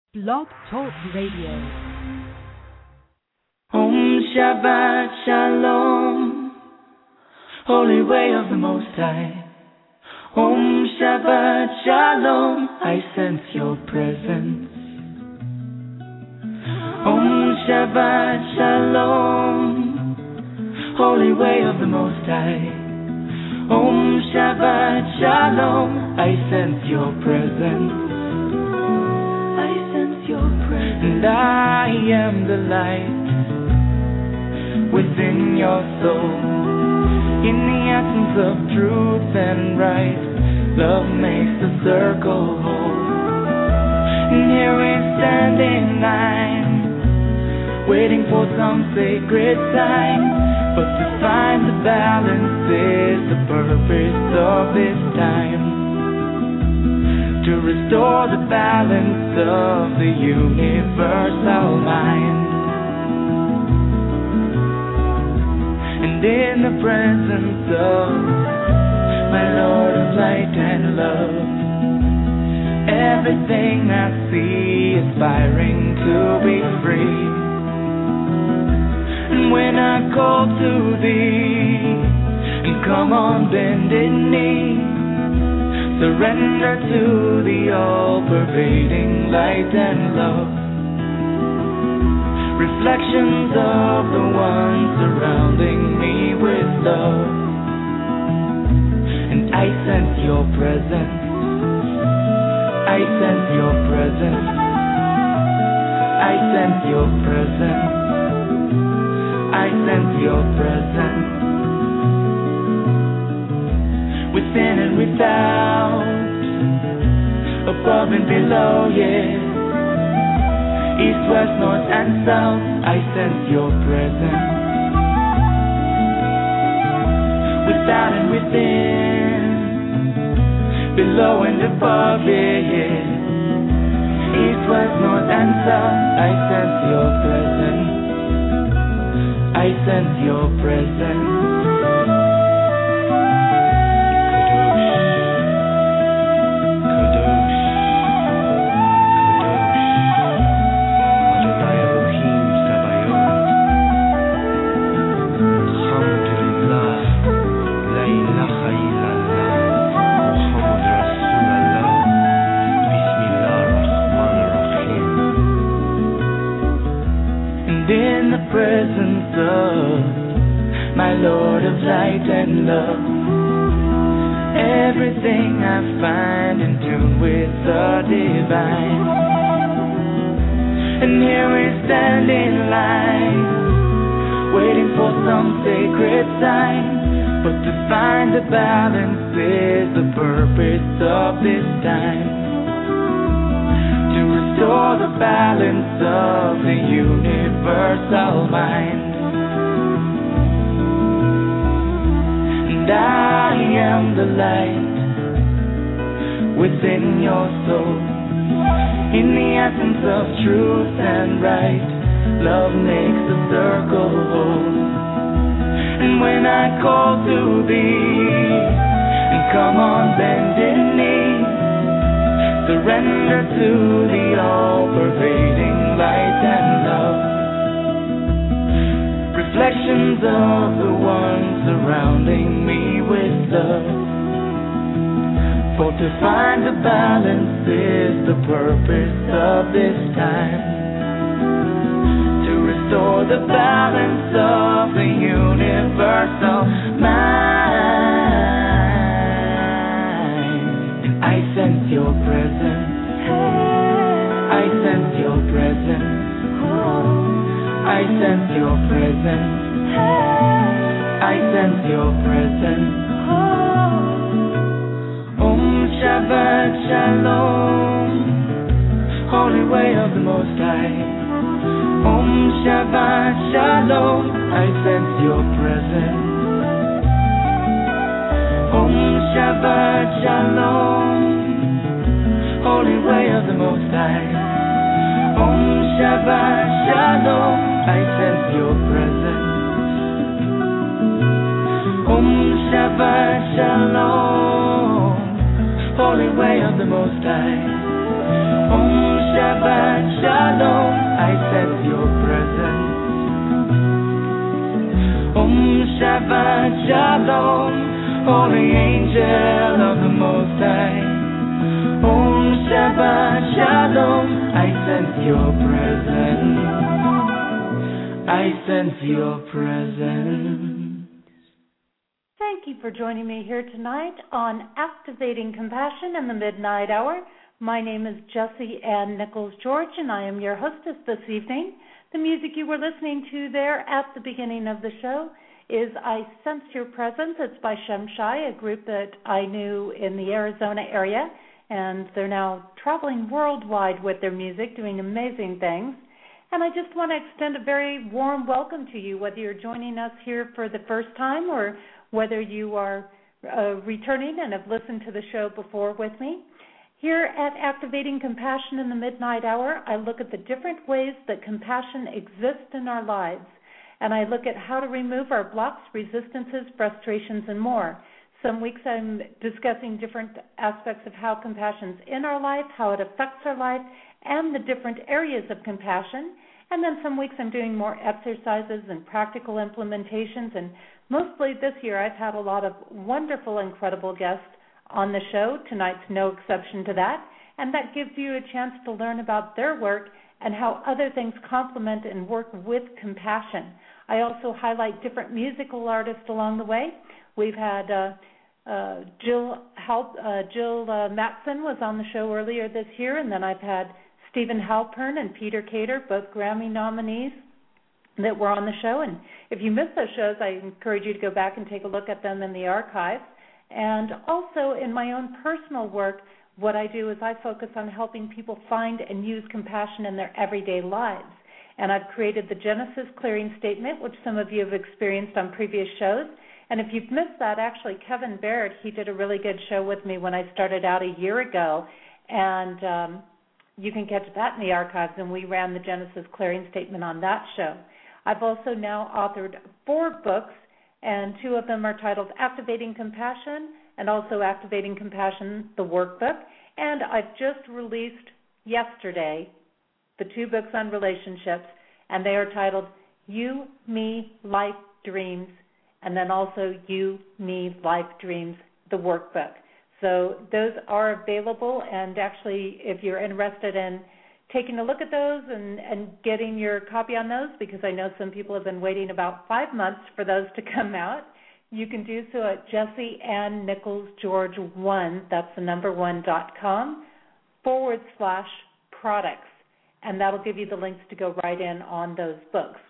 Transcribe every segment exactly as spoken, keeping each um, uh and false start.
Blog Talk Radio. Om Shabbat Shalom, Holy Way of the Most High. Om Shabbat Shalom, I sense your presence. Om Shabbat Shalom, Holy Way of the Most High. Om Shabbat Shalom, I sense your presence. And I am the light within your soul. In the essence of truth and right, love makes the circle whole. And here we stand in line, waiting for some sacred sign. But to find the balance is the purpose of this time. To restore the balance of the universal mind. And in the presence of my Lord of light and love, everything I see aspiring to be free. And when I call to thee, and come on bended knee, surrender to the all-pervading light and love. Reflections of the one surrounding me with love. And I sense your presence. I sense your presence. I sense your presence. I sense your presence. Within and without, above and below, yeah. East, west, north and south, I sense your presence. Without and within, below and above, yeah, yeah. East, west, north and south, I sense your presence. I sense your presence. Presence of my Lord of light and love, everything I find in tune with the divine. And here we stand in line, waiting for some sacred sign. But to find the balance is the purpose of this time. To restore the balance of the universal mind. And I am the light within your soul. In the essence of truth and right, love makes the circle whole. And when I call to thee, and come on bended knee, surrender to the all-pervading light and love. Reflections of the one surrounding me with love. For to find the balance is the purpose of this time. To restore the balance of the universal mind. And I sense your presence. I sense your presence. I sense your presence. I sense your presence. Om Shabbat Shalom, Holy Way of the Most High. Om Shabbat Shalom, I sense your presence. Om Shabbat Shalom, Holy Way of the Most High. Om Shabbat Shalom, I sense your presence. Om Shabbat Shalom, Holy Way of the Most High. Om Shabbat Shabbat Shalom, holy angel of the Most High. Om Shabbat Shalom, I sense your presence. I sense your presence. Thank you for joining me here tonight on Activating Compassion in the Midnight Hour. My name is Jessie Ann Nichols George, and I am your hostess this evening. The music you were listening to there at the beginning of the show is I Sense Your Presence. It's by Shemshai, a group that I knew in the Arizona area, and they're now traveling worldwide with their music, doing amazing things. And I just want to extend a very warm welcome to you, whether you're joining us here for the first time or whether you are uh, returning and have listened to the show before with me. Here at Activating Compassion in the Midnight Hour, I look at the different ways that compassion exists in our lives, and I look at how to remove our blocks, resistances, frustrations, and more. Some weeks I'm discussing different aspects of how compassion's in our life, how it affects our life, and the different areas of compassion. And then some weeks I'm doing more exercises and practical implementations, and mostly this year I've had a lot of wonderful, incredible guests on the show. Tonight's no exception to that, and that gives you a chance to learn about their work and how other things complement and work with compassion. I also highlight different musical artists along the way. We've had uh, uh, Jill Halp, uh, Jill uh, Matson was on the show earlier this year, and then I've had Stephen Halpern and Peter Cater, both Grammy nominees, that were on the show. And if you missed those shows, I encourage you to go back and take a look at them in the archives. And also in my own personal work, what I do is I focus on helping people find and use compassion in their everyday lives. And I've created the Genesis Clearing Statement, which some of you have experienced on previous shows. And if you've missed that, actually, Kevin Barrett, he did a really good show with me when I started out a year ago. And um, you can catch that in the archives, and we ran the Genesis Clearing Statement on that show. I've also now authored four books, and two of them are titled Activating Compassion and also Activating Compassion, the Workbook. And I've just released yesterday the two books on relationships, and they are titled You, Me, Life, Dreams, and then also You, Me, Life, Dreams, the Workbook. So those are available, and actually if you're interested in taking a look at those and, and getting your copy on those, because I know some people have been waiting about five months for those to come out, you can do so at Jessie Ann Nichols George one, that's the number one, dot com, forward slash products. And that'll give you the links to go right in on those books.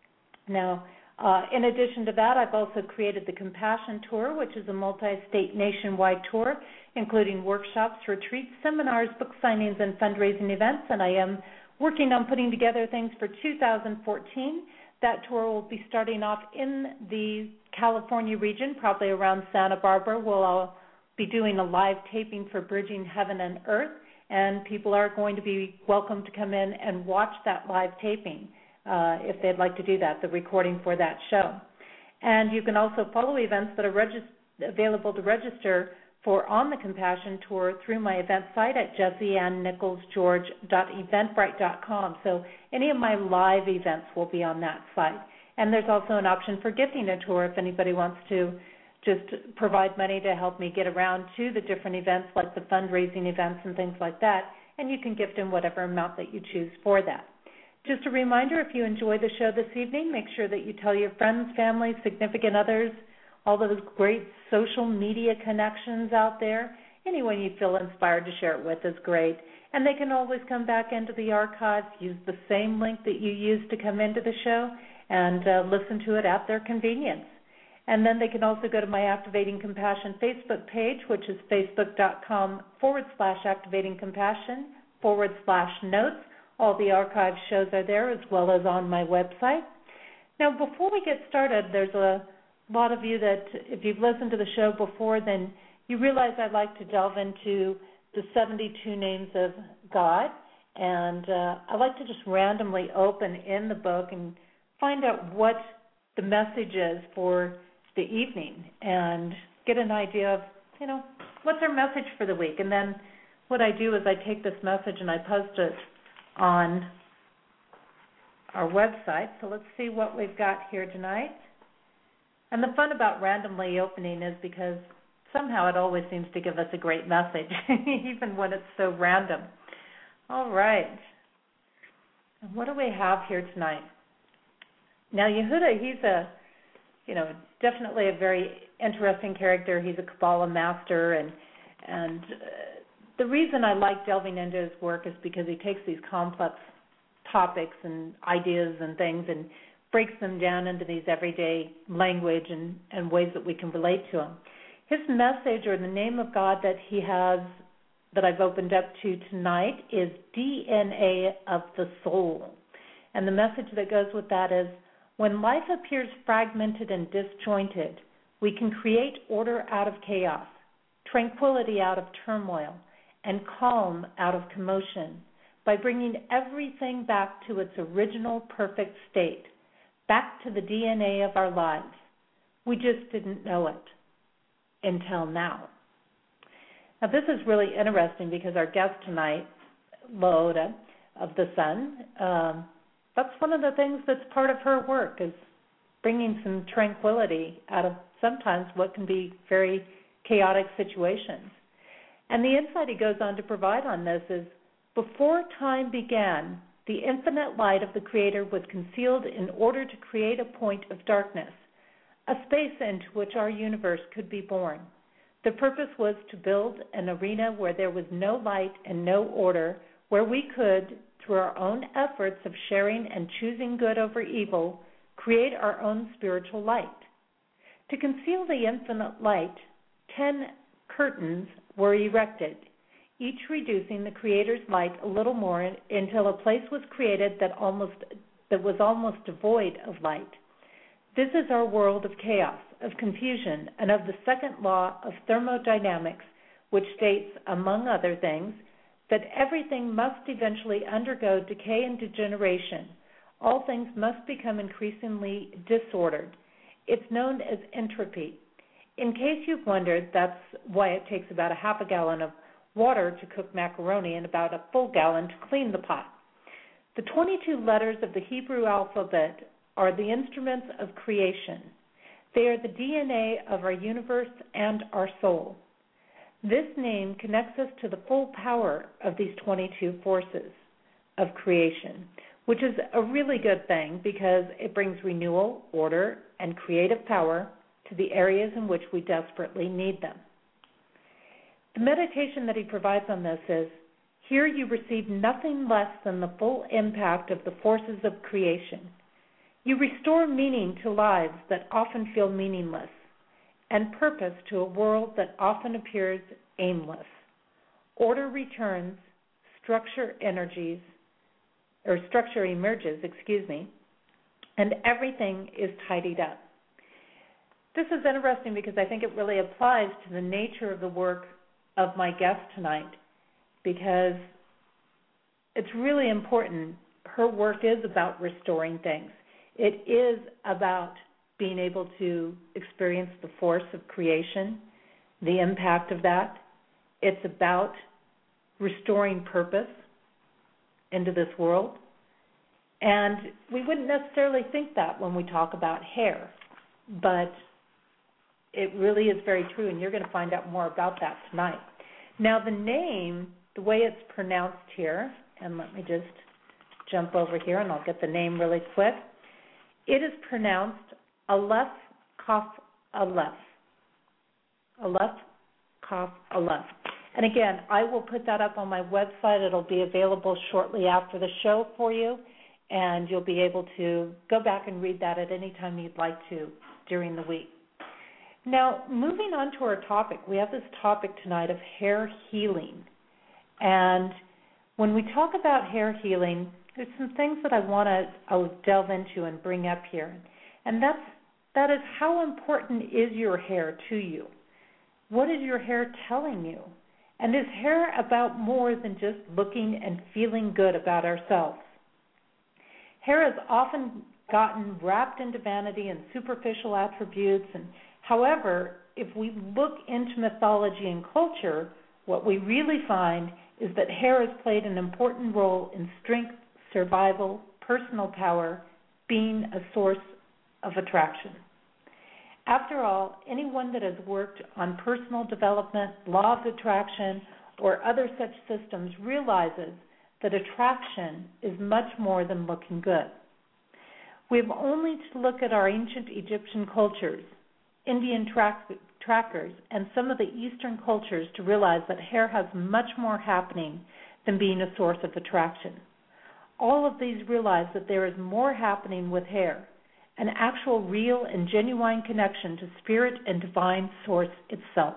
Now, uh, in addition to that, I've also created the Compassion Tour, which is a multi-state nationwide tour, including workshops, retreats, seminars, book signings, and fundraising events. And I am working on putting together things for two thousand fourteen. That tour will be starting off in the California region, probably around Santa Barbara. We'll all be doing a live taping for Bridging Heaven and Earth, and people are going to be welcome to come in and watch that live taping uh, if they'd like to do that, the recording for that show. And you can also follow events that are regis- available to register for on the Compassion Tour through my event site at jessie ann nichols george dot eventbrite dot com. So any of my live events will be on that site. And there's also an option for gifting a tour if anybody wants to just provide money to help me get around to the different events like the fundraising events and things like that. And you can gift in whatever amount that you choose for that. Just a reminder, if you enjoy the show this evening, make sure that you tell your friends, family, significant others, all those great social media connections out there. Anyone you feel inspired to share it with is great. And they can always come back into the archives, use the same link that you used to come into the show, and uh, listen to it at their convenience. And then they can also go to my Activating Compassion Facebook page, which is facebook.com forward slash Activating Compassion forward slash notes. All the archive shows are there as well as on my website. Now, before we get started, there's a A lot of you that, if you've listened to the show before, then you realize I'd like to delve into the seventy-two names of God. And uh, I like to just randomly open in the book and find out what the message is for the evening and get an idea of, you know, what's our message for the week. And then what I do is I take this message and I post it on our website. So let's see what we've got here tonight. And the fun about randomly opening is because somehow it always seems to give us a great message, even when it's so random. All right. What do we have here tonight? Now, Yehuda, he's a, you know, definitely a very interesting character. He's a Kabbalah master, and and uh, the reason I like delving into his work is because he takes these complex topics and ideas and things and breaks them down into these everyday language and, and ways that we can relate to them. His message, or the name of God that he has, that I've opened up to tonight, is D N A of the soul. And the message that goes with that is, when life appears fragmented and disjointed, we can create order out of chaos, tranquility out of turmoil, and calm out of commotion by bringing everything back to its original perfect state, back to the D N A of our lives. We just didn't know it until now. Now, this is really interesting because our guest tonight, Loda of the Sun, um, that's one of the things that's part of her work, is bringing some tranquility out of sometimes what can be very chaotic situations. And the insight he goes on to provide on this is, before time began, the infinite light of the Creator was concealed in order to create a point of darkness, a space into which our universe could be born. The purpose was to build an arena where there was no light and no order, where we could, through our own efforts of sharing and choosing good over evil, create our own spiritual light. To conceal the infinite light, ten curtains were erected, each reducing the Creator's light a little more until a place was created that almost that was almost devoid of light. This is our world of chaos, of confusion, and of the second law of thermodynamics, which states, among other things, that everything must eventually undergo decay and degeneration. All things must become increasingly disordered. It's known as entropy. In case you've wondered, that's why it takes about a half a gallon of water to cook macaroni and about a full gallon to clean the pot. The twenty-two letters of the Hebrew alphabet are the instruments of creation. They are the D N A of our universe and our soul. This name connects us to the full power of these twenty-two forces of creation, which is a really good thing because it brings renewal, order, and creative power to the areas in which we desperately need them. The meditation that he provides on this is, here you receive nothing less than the full impact of the forces of creation. You restore meaning to lives that often feel meaningless, and purpose to a world that often appears aimless. Order returns, structure energies, or structure emerges, excuse me, and everything is tidied up. This is interesting because I think it really applies to the nature of the work of my guest tonight, because it's really important. Her work is about restoring things. It is about being able to experience the force of creation, the impact of that. It's about restoring purpose into this world. And we wouldn't necessarily think that when we talk about hair, but it really is very true, and you're going to find out more about that tonight. Now, the name, the way it's pronounced here, and let me just jump over here and I'll get the name really quick. It is pronounced Aleph Kaf Aleph. Aleph Kaf Aleph. And again, I will put that up on my website. It'll be available shortly after the show for you, and you'll be able to go back and read that at any time you'd like to during the week. Now, moving on to our topic, we have this topic tonight of hair healing. And when we talk about hair healing, there's some things that I want to I'll delve into and bring up here. And that's, that is, how important is your hair to you? What is your hair telling you? And is hair about more than just looking and feeling good about ourselves? Hair has often gotten wrapped into vanity and superficial attributes. And however, if we look into mythology and culture, what we really find is that hair has played an important role in strength, survival, personal power, being a source of attraction. After all, anyone that has worked on personal development, law of attraction, or other such systems realizes that attraction is much more than looking good. We have only to look at our ancient Egyptian cultures, Indian track, trackers, and some of the Eastern cultures to realize that hair has much more happening than being a source of attraction. All of these realize that there is more happening with hair, an actual real and genuine connection to spirit and divine source itself.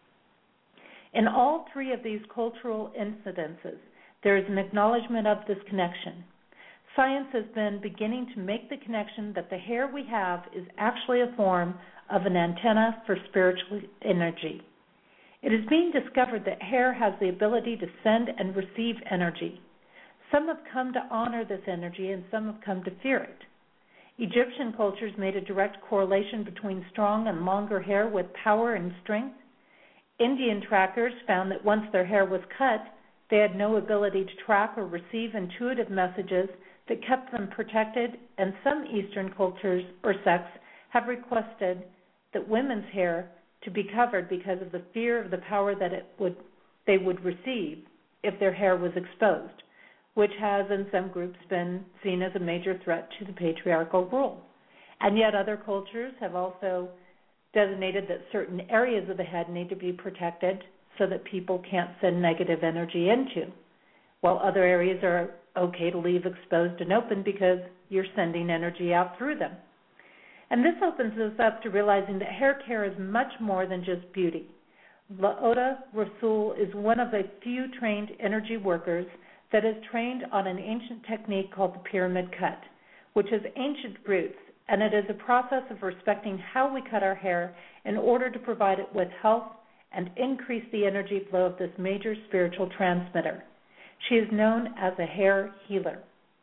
In all three of these cultural incidences, there is an acknowledgement of this connection. Science has been beginning to make the connection that the hair we have is actually a form of an antenna for spiritual energy. It is being discovered that hair has the ability to send and receive energy. Some have come to honor this energy and some have come to fear it. Egyptian cultures made a direct correlation between strong and longer hair with power and strength. Indian trackers found that once their hair was cut, they had no ability to track or receive intuitive messages that kept them protected, and some Eastern cultures or sects have requested that women's hair to be covered because of the fear of the power that it would they would receive if their hair was exposed, which has in some groups been seen as a major threat to the patriarchal rule. And yet other cultures have also designated that certain areas of the head need to be protected so that people can't send negative energy into, while other areas are okay to leave exposed and open because you're sending energy out through them. And this opens us up to realizing that hair care is much more than just beauty. Laoda Rasul is one of the few trained energy workers that is trained on an ancient technique called the pyramid cut, which has ancient roots, and it is a process of respecting how we cut our hair in order to provide it with health and increase the energy flow of this major spiritual transmitter. She is known as a hair healer.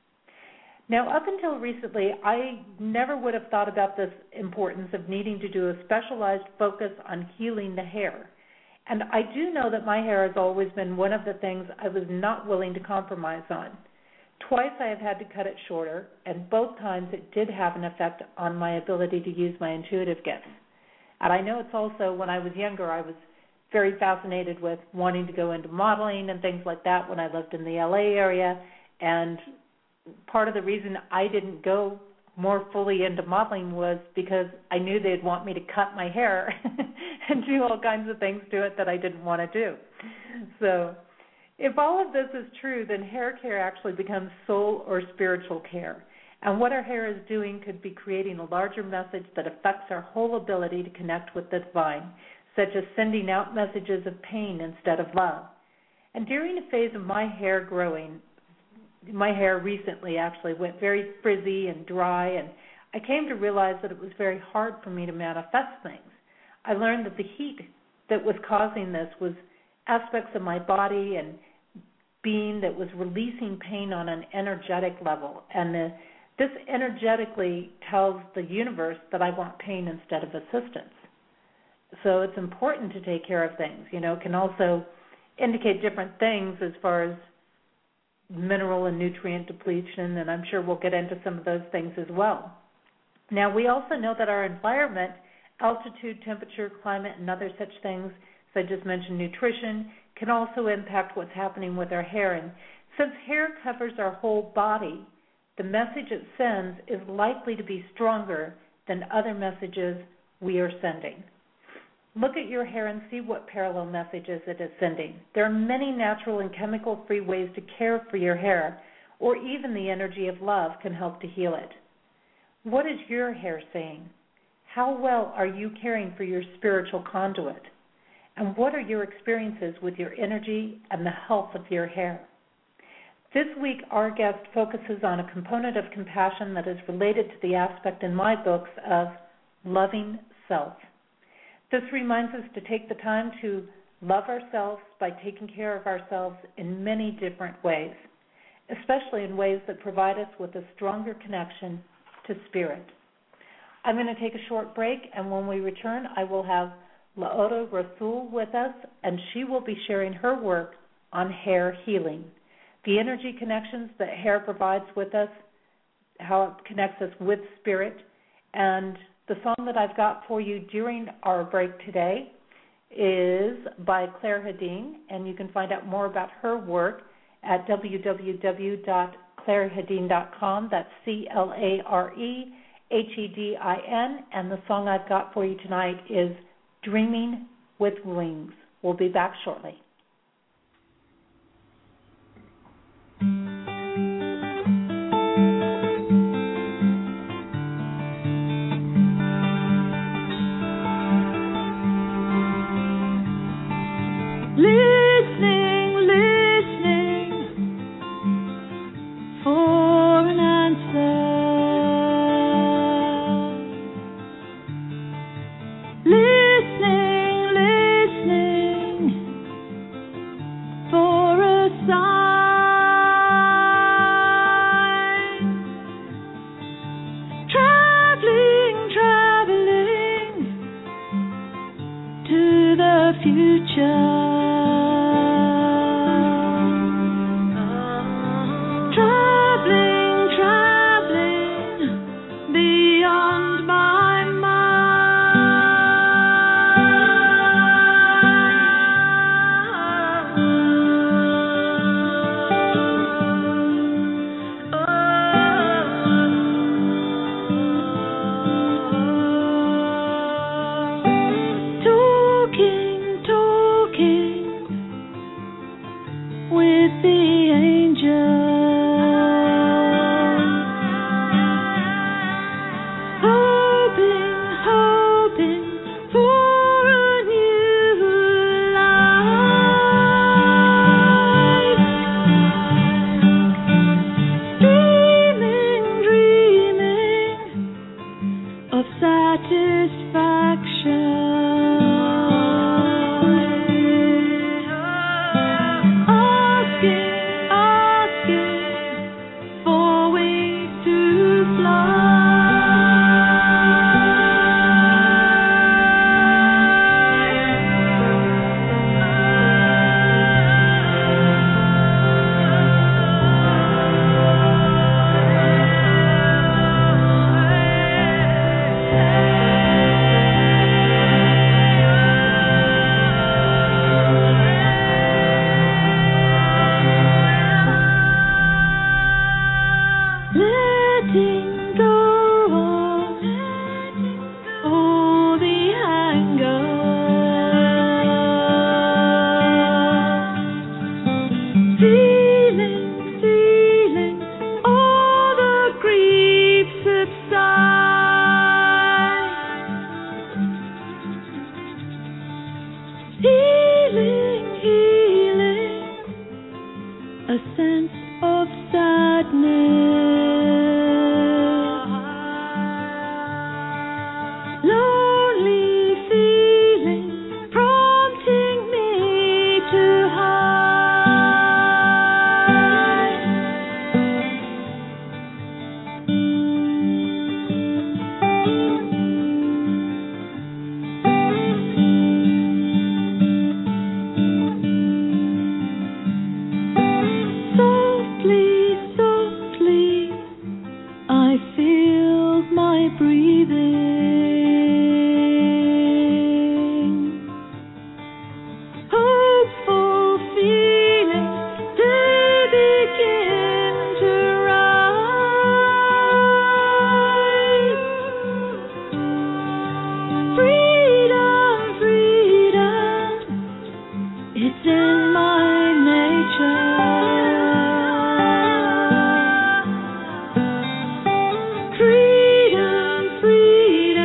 Now, up until recently, I never would have thought about this importance of needing to do a specialized focus on healing the hair. And I do know that my hair has always been one of the things I was not willing to compromise on. Twice I have had to cut it shorter, and both times it did have an effect on my ability to use my intuitive gifts. And I know it's also, when I was younger, I was very fascinated with wanting to go into modeling and things like that when I lived in the L A area, and part of the reason I didn't go more fully into modeling was because I knew they'd want me to cut my hair and do all kinds of things to it that I didn't want to do. So if all of this is true, then hair care actually becomes soul or spiritual care. And what our hair is doing could be creating a larger message that affects our whole ability to connect with the divine, such as sending out messages of pain instead of love. And during a phase of my hair growing, my hair recently actually went very frizzy and dry, and I came to realize that it was very hard for me to manifest things. I learned that the heat that was causing this was aspects of my body and being that was releasing pain on an energetic level. And the, this energetically tells the universe that I want pain instead of assistance. So it's important to take care of things. You know, it can also indicate different things as far as mineral and nutrient depletion, and I'm sure we'll get into some of those things as well. Now, we also know that our environment, altitude, temperature, climate, and other such things, as I just mentioned, nutrition, can also impact what's happening with our hair. And since hair covers our whole body, the message it sends is likely to be stronger than other messages we are sending. Look at your hair and see what parallel messages it is sending. There are many natural and chemical-free ways to care for your hair, or even the energy of love can help to heal it. What is your hair saying? How well are you caring for your spiritual conduit? And what are your experiences with your energy and the health of your hair? This week, our guest focuses on a component of compassion that is related to the aspect in my books of loving self. This reminds us to take the time to love ourselves by taking care of ourselves in many different ways, especially in ways that provide us with a stronger connection to spirit. I'm going to take a short break, and when we return, I will have Laoda Rasul with us, and she will be sharing her work on hair healing, the energy connections that hair provides with us, how it connects us with spirit, and The song that I've got for you during our break today is by Clare Hedin, and you can find out more about her work at w w w dot clare hedin dot com. That's C L A R E H E D I N, and the song I've got for you tonight is Dreaming with Wings. We'll be back shortly. Listening, listening for an answer. Listening, listening for a sign. Traveling, traveling to the future. Freedom, freedom.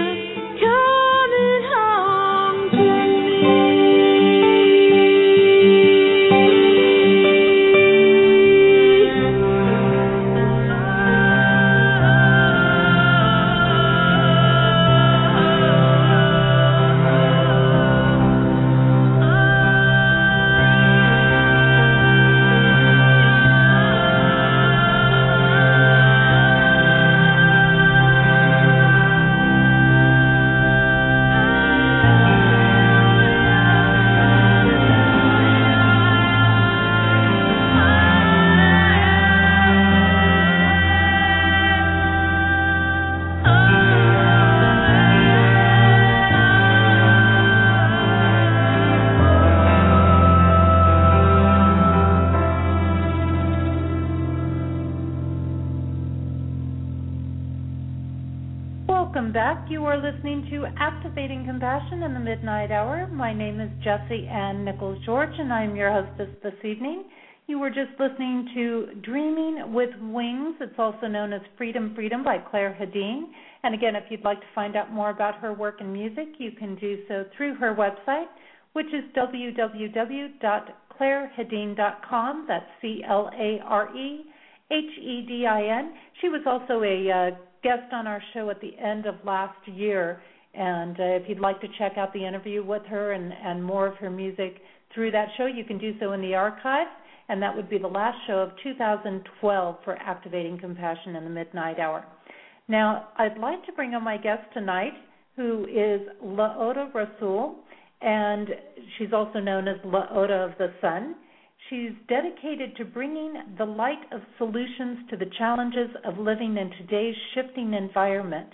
Welcome back. You are listening to Activating Compassion in the Midnight Hour. My name is Jessie Ann Nichols George, and I'm your hostess this evening. You were just listening to Dreaming with Wings. It's also known as Freedom, Freedom by Claire Hedin. And again, if you'd like to find out more about her work and music, you can do so through her website, which is w w w dot claire hedin dot com. That's C L A R E H E D I N. She was also a uh, guest on our show at the end of last year, and uh, if you'd like to check out the interview with her and, and more of her music through that show, you can do so in the archives, and that would be the last show of two thousand twelve for Activating Compassion in the Midnight Hour. Now, I'd like to bring on my guest tonight, who is La'Ota Rasul, and she's also known as La'Ota of the Sun. She's dedicated to bringing the light of solutions to the challenges of living in today's shifting environment.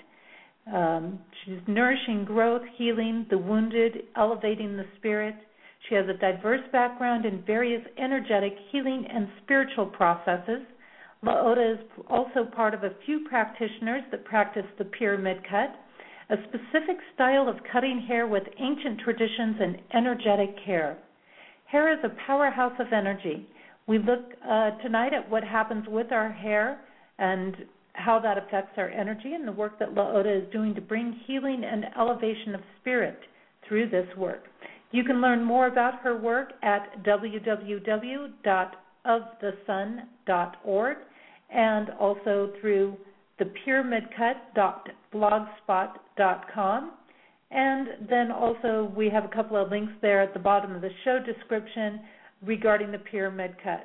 Um, she's nourishing growth, healing the wounded, elevating the spirit. She has a diverse background in various energetic healing and spiritual processes. La'Ota is also part of a few practitioners that practice the pyramid cut, a specific style of cutting hair with ancient traditions and energetic care. Hair is a powerhouse of energy. We look uh, tonight at what happens with our hair and how that affects our energy and the work that La'Ota is doing to bring healing and elevation of spirit through this work. You can learn more about her work at w w w dot of the sun dot org and also through the pyramid cut dot blogspot dot com. And then also we have a couple of links there at the bottom of the show description regarding the pyramid cut.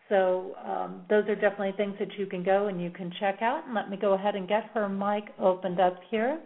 So um, those are definitely things that you can go and you can check out. And let me go ahead and get her mic opened up here.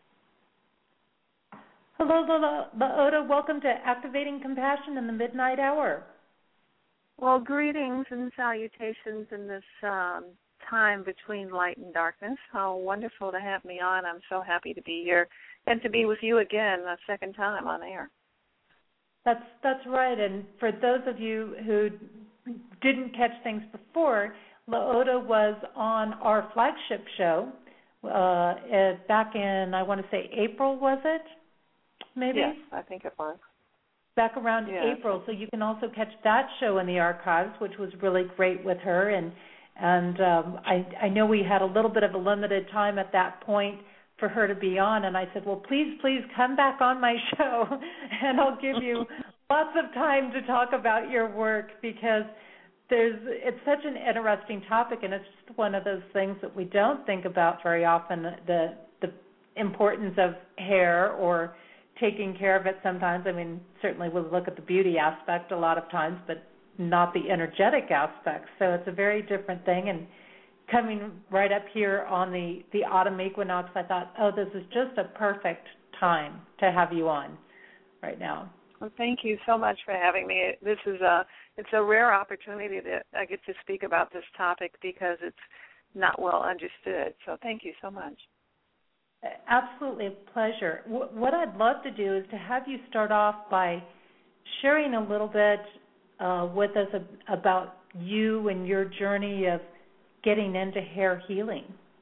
Hello, La'Ota. Welcome to Activating Compassion in the Midnight Hour. Well, greetings and salutations in this um, time between light and darkness. How wonderful to have me on. I'm so happy to be here and to be with you again a second time on air. That's that's right. And for those of you who didn't catch things before, La'Ota was on our flagship show uh, back in, I want to say, April, was it? Maybe? Yes, I think it was. Back around yes. April. So you can also catch that show in the archives, which was really great with her. And and um, I, I know we had a little bit of a limited time at that point for her to be on, and I said, well, please, please come back on my show, and I'll give you lots of time to talk about your work because there's it's such an interesting topic, and it's just one of those things that we don't think about very often, the the importance of hair or taking care of it sometimes. I mean, certainly we'll look at the beauty aspect a lot of times, but not the energetic aspect. So it's a very different thing, and coming right up here on the, the autumn equinox, I thought, oh, this is just a perfect time to have you on right now. Well, thank you so much for having me. This is a it's a rare opportunity that I get to speak about this topic because it's not well understood. So thank you so much. Absolutely a pleasure. What I'd love to do is to have you start off by sharing a little bit uh, with us about you and your journey of getting into hair healing.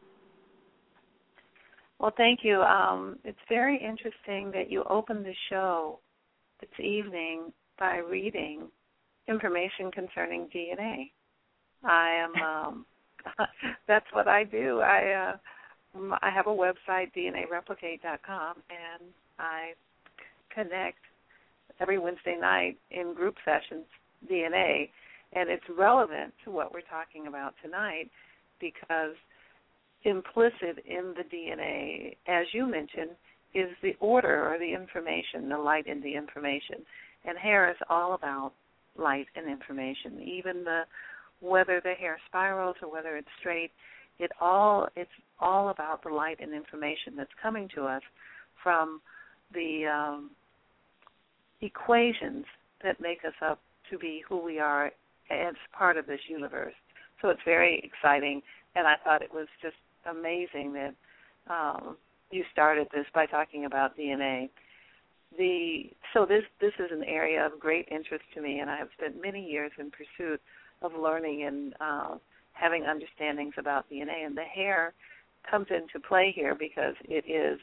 Well, thank you. Um, it's very interesting that you opened the show this evening by reading information concerning D N A. I am, um, that's what I do. I uh, I have a website, D N A replicate dot com, and I connect every Wednesday night in group sessions, D N A, and it's relevant to what we're talking about tonight because implicit in the D N A, as you mentioned, is the order or the information, the light in the information. And hair is all about light and information. Even the whether the hair spirals or whether it's straight, it all it's all about the light and information that's coming to us from the um, equations that make us up to be who we are as part of this universe. So it's very exciting, and I thought it was just amazing that um, you started this by talking about D N A. The so this this is an area of great interest to me, and I have spent many years in pursuit of learning and uh, having understandings about D N A. And the hair comes into play here because it is,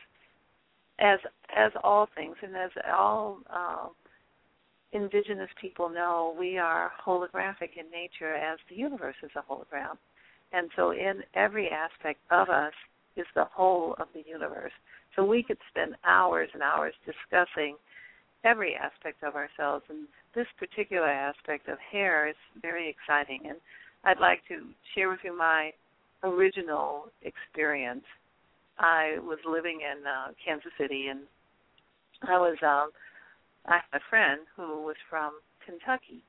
as as all things, and as all uh, indigenous people know, we are holographic in nature as the universe is a hologram. And so in every aspect of us is the whole of the universe. So we could spend hours and hours discussing every aspect of ourselves, and this particular aspect of hair is very exciting. And I'd like to share with you my original experience. I was living in uh, Kansas City, and I was um, I had a friend who was from Kentucky,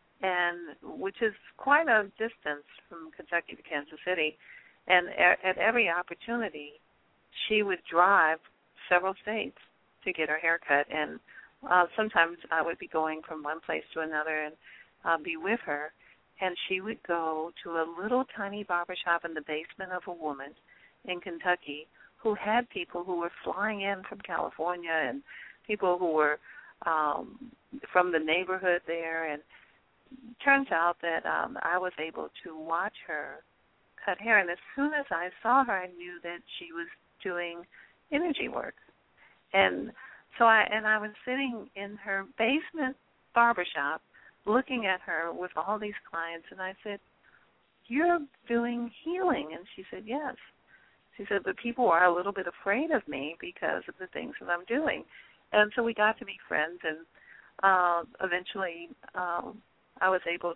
and which is quite a distance from Kentucky to Kansas City. And at, at every opportunity, she would drive several states to get her hair cut. And uh, sometimes I would be going from one place to another and uh, be with her, and she would go to a little tiny barber shop in the basement of a woman in Kentucky who had people who were flying in from California and people who were um, from the neighborhood there. And it turns out that um, I was able to watch her cut hair, and as soon as I saw her, I knew that she was doing energy work. And so I and I was sitting in her basement barbershop looking at her with all these clients, and I said, "You're doing healing?" And she said, "Yes." She said, "But people are a little bit afraid of me because of the things that I'm doing." And so we got to be friends, and uh, eventually um, I was able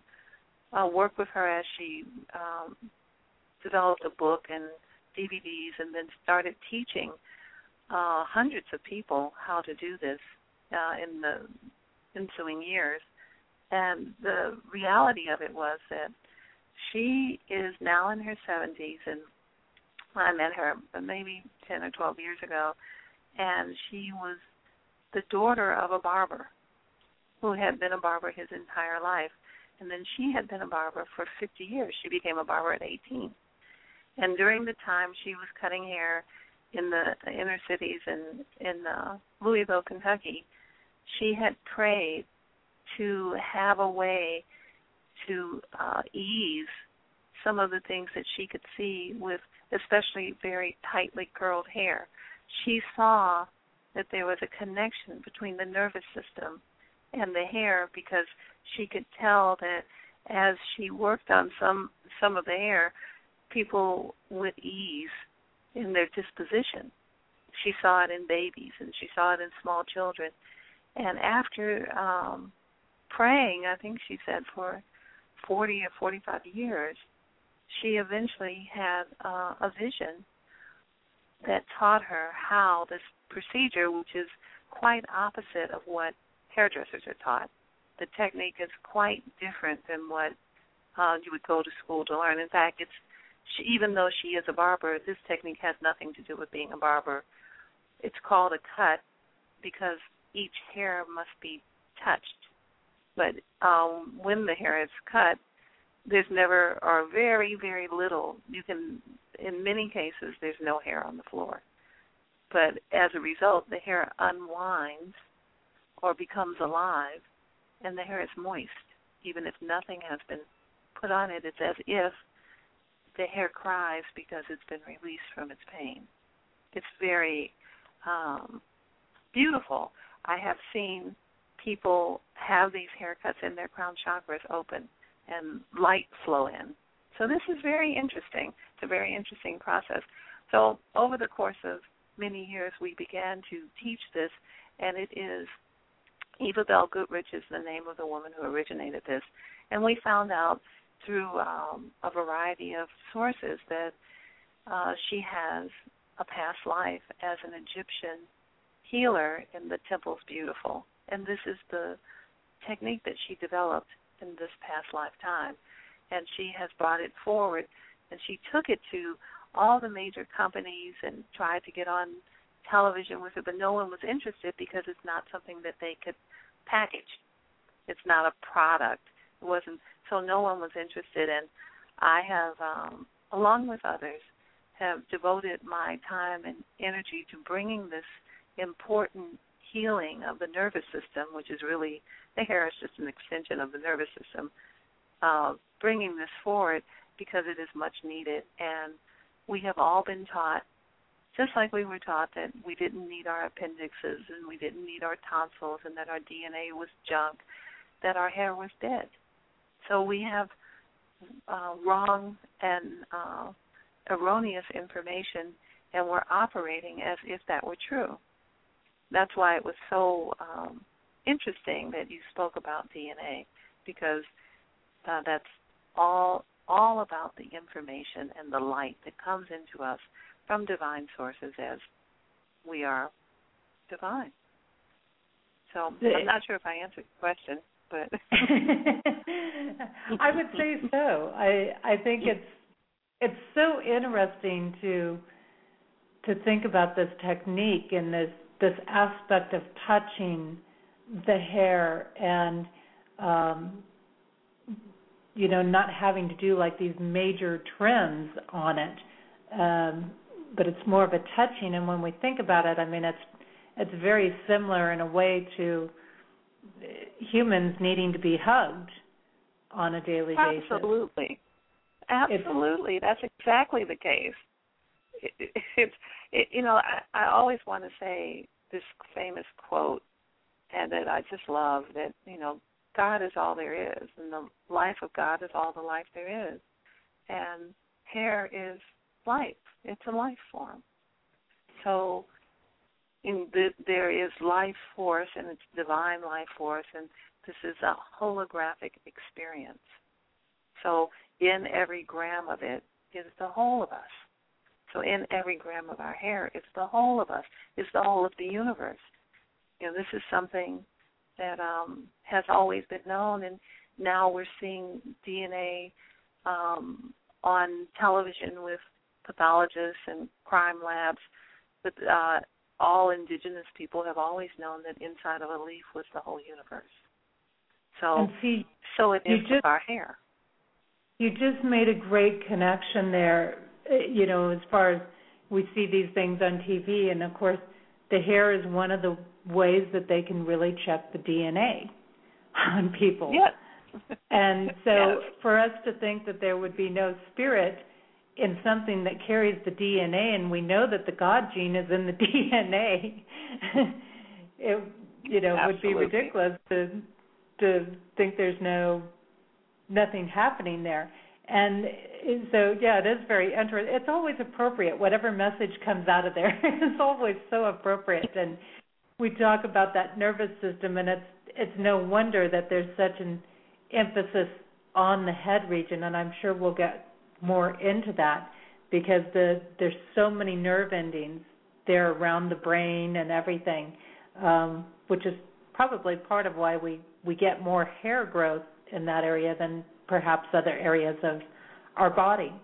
to uh, work with her as she um, developed a book and D V Ds, and then started teaching uh, hundreds of people how to do this uh, in the ensuing years. And the reality of it was that she is now in her seventies, and I met her maybe ten or twelve years ago, and she was the daughter of a barber who had been a barber his entire life. And then she had been a barber for fifty years. She became a barber at eighteen. And during the time she was cutting hair in the inner cities in, in uh, Louisville, Kentucky, she had prayed to have a way to uh, ease some of the things that she could see with especially very tightly curled hair. She saw that there was a connection between the nervous system and the hair, because she could tell that as she worked on some some of the hair, people with ease in their disposition. She saw it in babies, and she saw it in small children. And after um, praying, I think she said for forty or forty-five years, she eventually had uh, a vision that taught her how this procedure, which is quite opposite of what hairdressers are taught. The technique is quite different than what uh, you would go to school to learn. In fact, it's she, even though she is a barber, this technique has nothing to do with being a barber. It's called a cut because each hair must be touched. But um, when the hair is cut, there's never, or very, very little. You can, in many cases, there's no hair on the floor. But as a result, the hair unwinds or becomes alive, and the hair is moist. Even if nothing has been put on it, it's as if the hair cries because it's been released from its pain. It's very um, beautiful. I have seen people have these haircuts and their crown chakras open and light flow in. So this is very interesting. It's a very interesting process. So over the course of many years, we began to teach this, and it is Eva Bell Goodrich is the name of the woman who originated this. And we found out through um, a variety of sources that uh, she has a past life as an Egyptian healer in the Temples Beautiful. And this is the technique that she developed in this past lifetime. And she has brought it forward, and she took it to all the major companies and tried to get on television with it, but no one was interested because it's not something that they could package. It's not a product. It wasn't, so no one was interested. And I have, um, along with others, have devoted my time and energy to bringing this important healing of the nervous system, which is really, the hair is just an extension of the nervous system, uh, bringing this forward because it is much needed. And we have all been taught, just like we were taught that we didn't need our appendixes and we didn't need our tonsils and that our D N A was junk, that our hair was dead. So we have uh, wrong and uh, erroneous information, and we're operating as if that were true. That's why it was so um, interesting that you spoke about D N A, because uh, that's all all about the information and the light that comes into us from divine sources as we are divine. So I'm not sure if I answered the question, but I would say so. I I think it's it's so interesting to to think about this technique and this this aspect of touching the hair and um, you know, not having to do like these major trims on it, um, but it's more of a touching. And when we think about it, I mean, it's it's very similar in a way to humans needing to be hugged on a daily basis. Absolutely, absolutely. It's, That's exactly the case. It, it, it's it, you know, I, I always want to say this famous quote, and that I just love, that you know, God is all there is, and the life of God is all the life there is. And hair is life. It's a life form. So in the, there is life force, and it's divine life force, and this is a holographic experience. So in every gram of it is the whole of us. So in every gram of our hair, it's the whole of us. It's the whole of the universe. You know, this is something that um, has always been known, and now we're seeing D N A um, on television with pathologists and crime labs. But uh, all indigenous people have always known that inside of a leaf was the whole universe. So, see, so it is just, with our hair. You just made a great connection there. You know, as far as we see these things on T V, and of course, the hair is one of the ways that they can really check the D N A on people. Yes. And so yes. for us to think that there would be no spirit in something that carries the D N A, and we know that the God gene is in the D N A, it you know Absolutely. would be ridiculous to to think there's no nothing happening there. And so, yeah, it is very interesting. It's always appropriate. Whatever message comes out of there is always so appropriate. And we talk about that nervous system, and it's it's no wonder that there's such an emphasis on the head region, and I'm sure we'll get more into that, because the there's so many nerve endings there around the brain and everything, um, which is probably part of why we, we get more hair growth in that area than perhaps other areas of our body.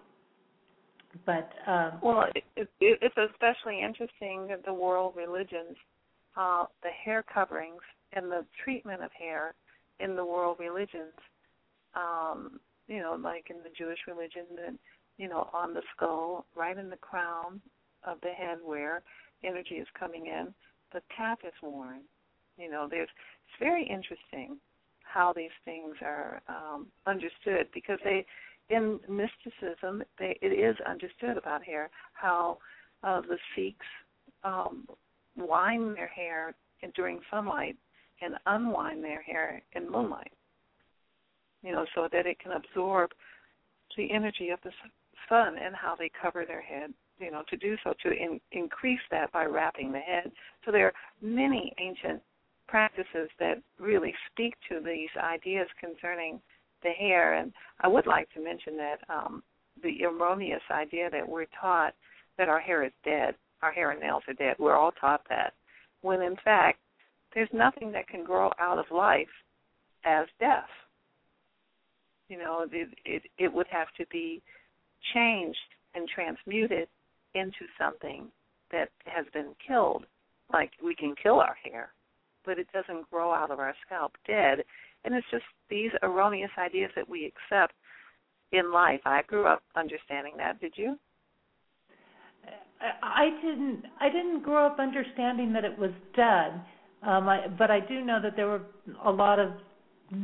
But um, well, it, it, it's especially interesting that the world religions, uh, the hair coverings and the treatment of hair in the world religions, um, you know, like in the Jewish religion, that you know, on the skull, right in the crown of the head where energy is coming in, the cap is worn. You know, there's it's very interesting how these things are um, understood, because they, in mysticism, they, it is understood about hair, how uh, the Sikhs um, wind their hair during sunlight and unwind their hair in moonlight, you know, so that it can absorb the energy of the sun, and how they cover their head, you know, to do so, to in, increase that by wrapping the head. So there are many ancient practices that really speak to these ideas concerning the hair. And I would like to mention that um, the erroneous idea that we're taught that our hair is dead, our hair and nails are dead, we're all taught that, when in fact there's nothing that can grow out of life as death. You know, it, it, it would have to be changed and transmuted into something that has been killed. Like we can kill our hair, but it doesn't grow out of our scalp dead. And it's just these erroneous ideas that we accept in life. I grew up understanding that. Did you? I didn't. I didn't grow up understanding that it was dead, um, I, but I do know that there were a lot of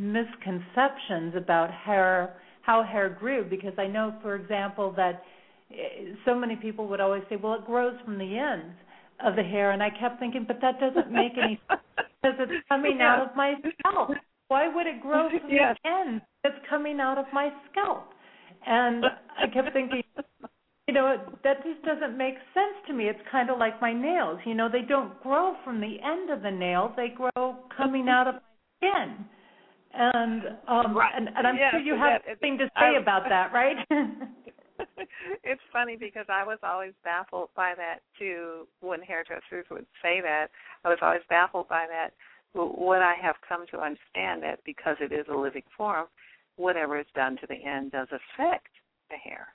misconceptions about hair, how hair grew, because I know, for example, that so many people would always say, well, it grows from the ends of the hair, and I kept thinking, but that doesn't make any sense because it's coming yeah. out of my scalp. Why would it grow from yes. the ends? It's coming out of my scalp. And I kept thinking, you know, that just doesn't make sense to me. It's kind of like my nails. You know, they don't grow from the end of the nail. They grow coming out of my skin. And um, right. and, and I'm yes, sure you have that, something to say I, about that, right? It's funny because I was always baffled by that, too, when hairdressers would say that. I was always baffled by that. What I have come to understand that because it is a living form, whatever is done to the end does affect the hair.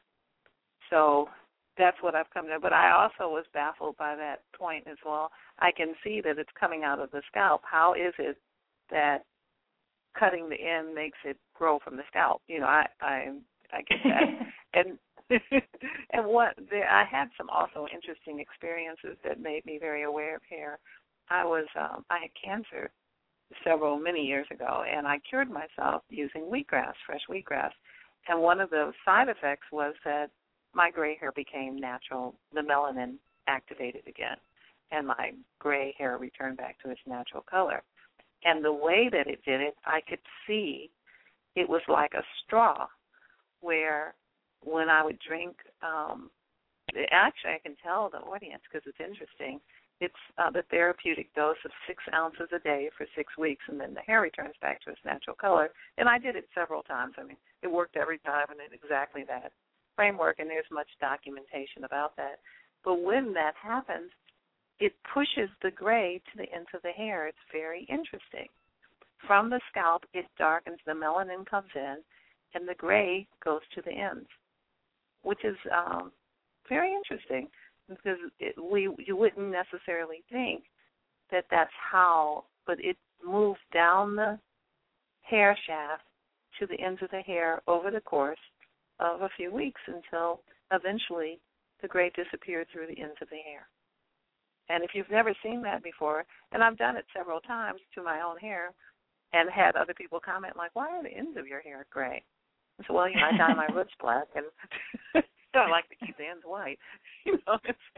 So that's what I've come to. But I also was baffled by that point as well. I can see that it's coming out of the scalp. How is it that cutting the end makes it grow from the scalp? You know, I I, I get that. and and what there, I had some also interesting experiences that made me very aware of hair. I was um, I had cancer several many years ago, and I cured myself using wheatgrass, fresh wheatgrass. And one of the side effects was that my gray hair became natural. The melanin activated again, and my gray hair returned back to its natural color. And the way that it did it, I could see it was like a straw, where when I would drink, um, actually I can tell the audience because it's interesting, it's uh, the therapeutic dose of six ounces a day for six weeks, and then the hair returns back to its natural color. And I did it several times. I mean, it worked every time, and it's exactly that framework, and there's much documentation about that. But when that happens, it pushes the gray to the ends of the hair. It's very interesting. From the scalp, it darkens, the melanin comes in, and the gray goes to the ends, which is um, very interesting because it, we you wouldn't necessarily think that that's how, but it moves down the hair shaft to the ends of the hair over the course of a few weeks until eventually the gray disappeared through the ends of the hair. And if you've never seen that before, and I've done it several times to my own hair and had other people comment like, why are the ends of your hair gray? I said, well, you know, I dye my roots black, and so I like to keep the ends white. You know,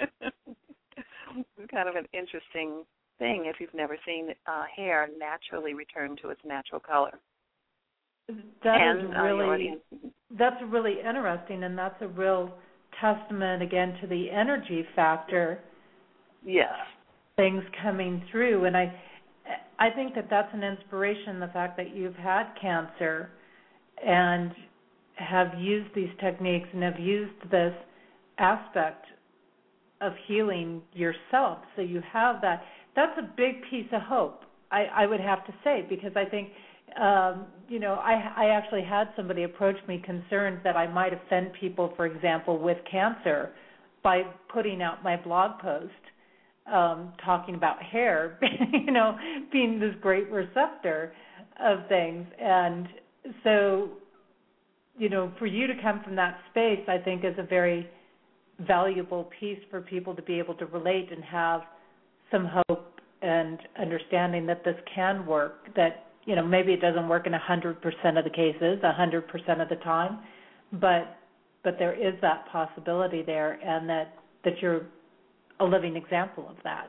it's kind of an interesting thing if you've never seen uh, hair naturally return to its natural color. That and, is uh, really that's really interesting, and that's a real testament again to the energy factor. Yes, things coming through, and I I think that that's an inspiration. The fact that you've had cancer and have used these techniques and have used this aspect of healing yourself. So you have that. That's a big piece of hope, I, I would have to say, because I think, um, you know, I, I actually had somebody approach me concerned that I might offend people, for example, with cancer by putting out my blog post um, talking about hair, you know, being this great receptor of things. And so, you know, for you to come from that space, I think is a very valuable piece for people to be able to relate and have some hope and understanding that this can work, that, you know, maybe it doesn't work in one hundred percent of the cases, one hundred percent of the time, but but there is that possibility there, and that, that you're a living example of that.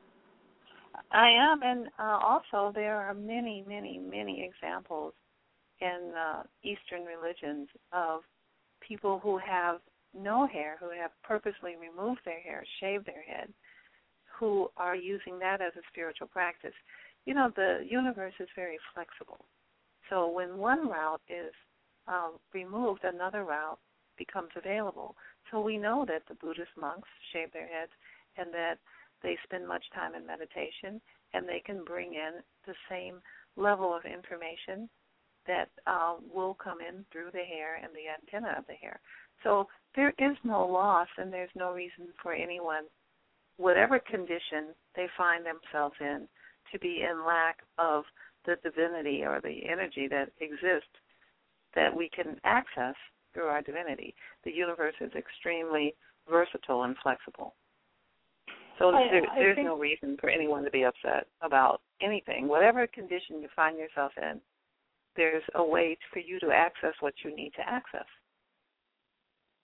I am, and uh, also there are many, many, many examples in uh, Eastern religions of people who have no hair, who have purposely removed their hair, shaved their head, who are using that as a spiritual practice. You know, the universe is very flexible. So when one route is um, removed, another route becomes available. So we know that the Buddhist monks shave their heads and that they spend much time in meditation, and they can bring in the same level of information that uh, will come in through the hair and the antenna of the hair. So there is no loss, and there's no reason for anyone, whatever condition they find themselves in, to be in lack of the divinity or the energy that exists that we can access through our divinity. The universe is extremely versatile and flexible. So I, there, I there's think, no reason for anyone to be upset about anything. Whatever condition you find yourself in, there's a way for you to access what you need to access.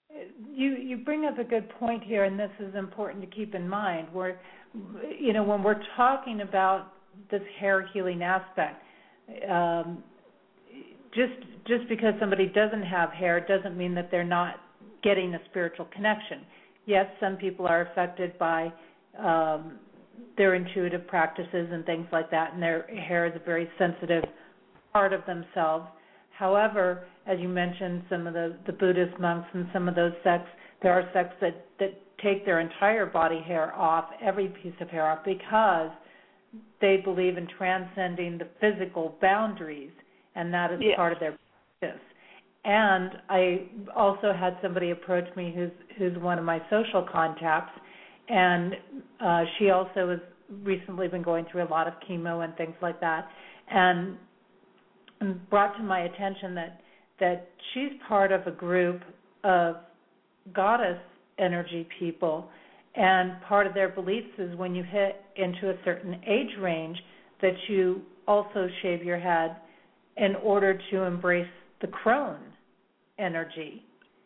you you bring up a good point here, and this is important to keep in mind. We're, you know, when we're talking about this hair healing aspect, um, just just because somebody doesn't have hair doesn't mean that they're not getting a spiritual connection. Yes, some people are affected by um, their intuitive practices and things like that, and their hair is a very sensitive part of themselves. However, as you mentioned, some of the, the Buddhist monks and some of those sects, there are sects that, that take their entire body hair off, every piece of hair off, because they believe in transcending the physical boundaries, and that is yes. part of their practice. And I also had somebody approach me who's who's one of my social contacts, and uh, she also has recently been going through a lot of chemo and things like that, and brought to my attention that that she's part of a group of goddess energy people, and part of their beliefs is when you hit into a certain age range that you also shave your head in order to embrace the crone energy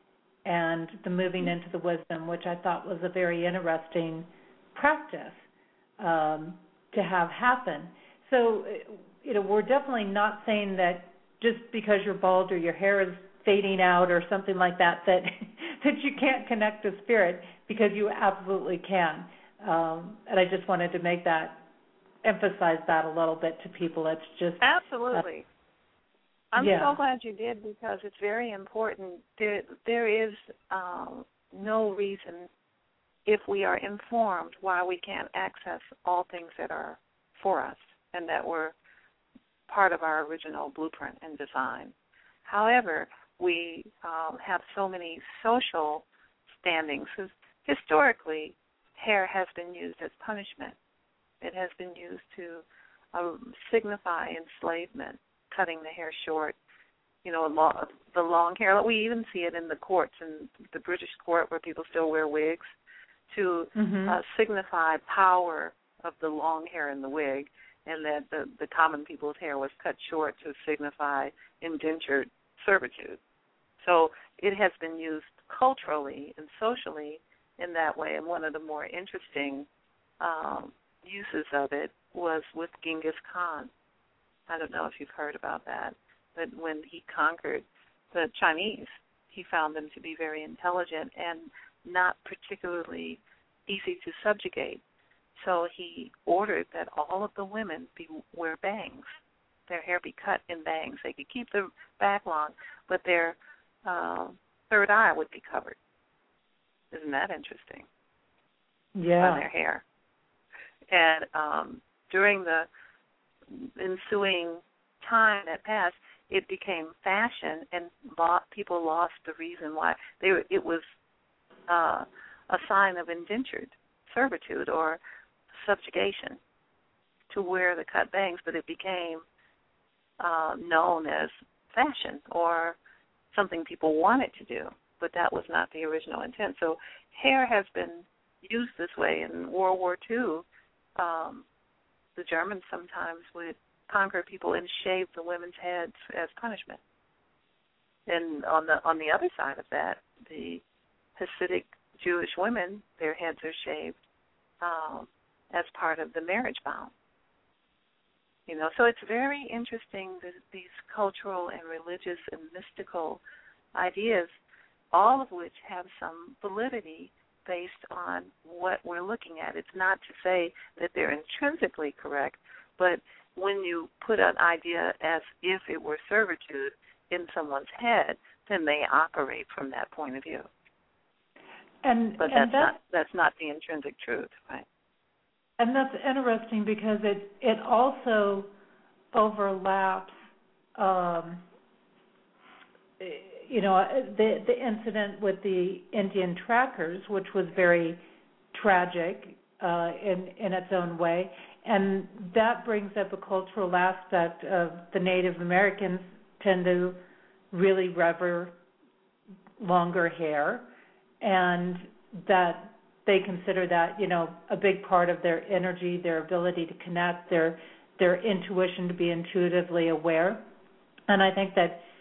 and the moving into the wisdom, which I thought was a very interesting practice um, to have happen. So, you know, we're definitely not saying that just because you're bald or your hair is fading out or something like that, that that you can't connect to spirit, because you absolutely can. Um, and I just wanted to make that, emphasize that a little bit to people. It's just absolutely. Uh, I'm yeah. so glad you did, because it's very important. There, there is um, no reason, if we are informed, why we can't access all things that are for us and that were part of our original blueprint and design. However, we um, have so many social standings. Historically, hair has been used as punishment. It has been used to uh, signify enslavement, cutting the hair short, you know, long, the long hair. We even see it in the courts, in the British court, where people still wear wigs, to mm-hmm. uh, signify power of the long hair in the wig, and that the, the common people's hair was cut short to signify indentured servitude. So it has been used culturally and socially in that way, and one of the more interesting um, uses of it was with Genghis Khan. I don't know if you've heard about that, but when he conquered the Chinese, he found them to be very intelligent and not particularly easy to subjugate. So he ordered that all of the women be, wear bangs, their hair be cut in bangs. They could keep the back long, but their uh, third eye would be covered. Isn't that interesting? Yeah. On their hair. And um, during the ensuing time that passed, it became fashion, and people lost the reason why. They were, it was uh, a sign of indentured servitude or subjugation to wear the cut bangs, but it became uh, known as fashion or something people wanted to do, but that was not the original intent. So hair has been used this way. In World War Two, um, the Germans sometimes would conquer people and shave the women's heads as punishment. And on the on the other side of that, the Hasidic Jewish women, their heads are shaved um, as part of the marriage vow. You know, so it's very interesting, that these cultural and religious and mystical ideas, all of which have some validity based on what we're looking at. It's not to say that they're intrinsically correct, but when you put an idea as if it were servitude in someone's head, then they operate from that point of view. And, but and that's, not, that's not the intrinsic truth, right? And that's interesting, because it, it also overlaps, um, you know, the, the incident with the Indian trackers, which was very tragic uh, in, in its own way. And that brings up a cultural aspect of the Native Americans tend to really revere longer hair, and that they consider that, you know, a big part of their energy, their ability to connect, their their intuition, to be intuitively aware. And I think that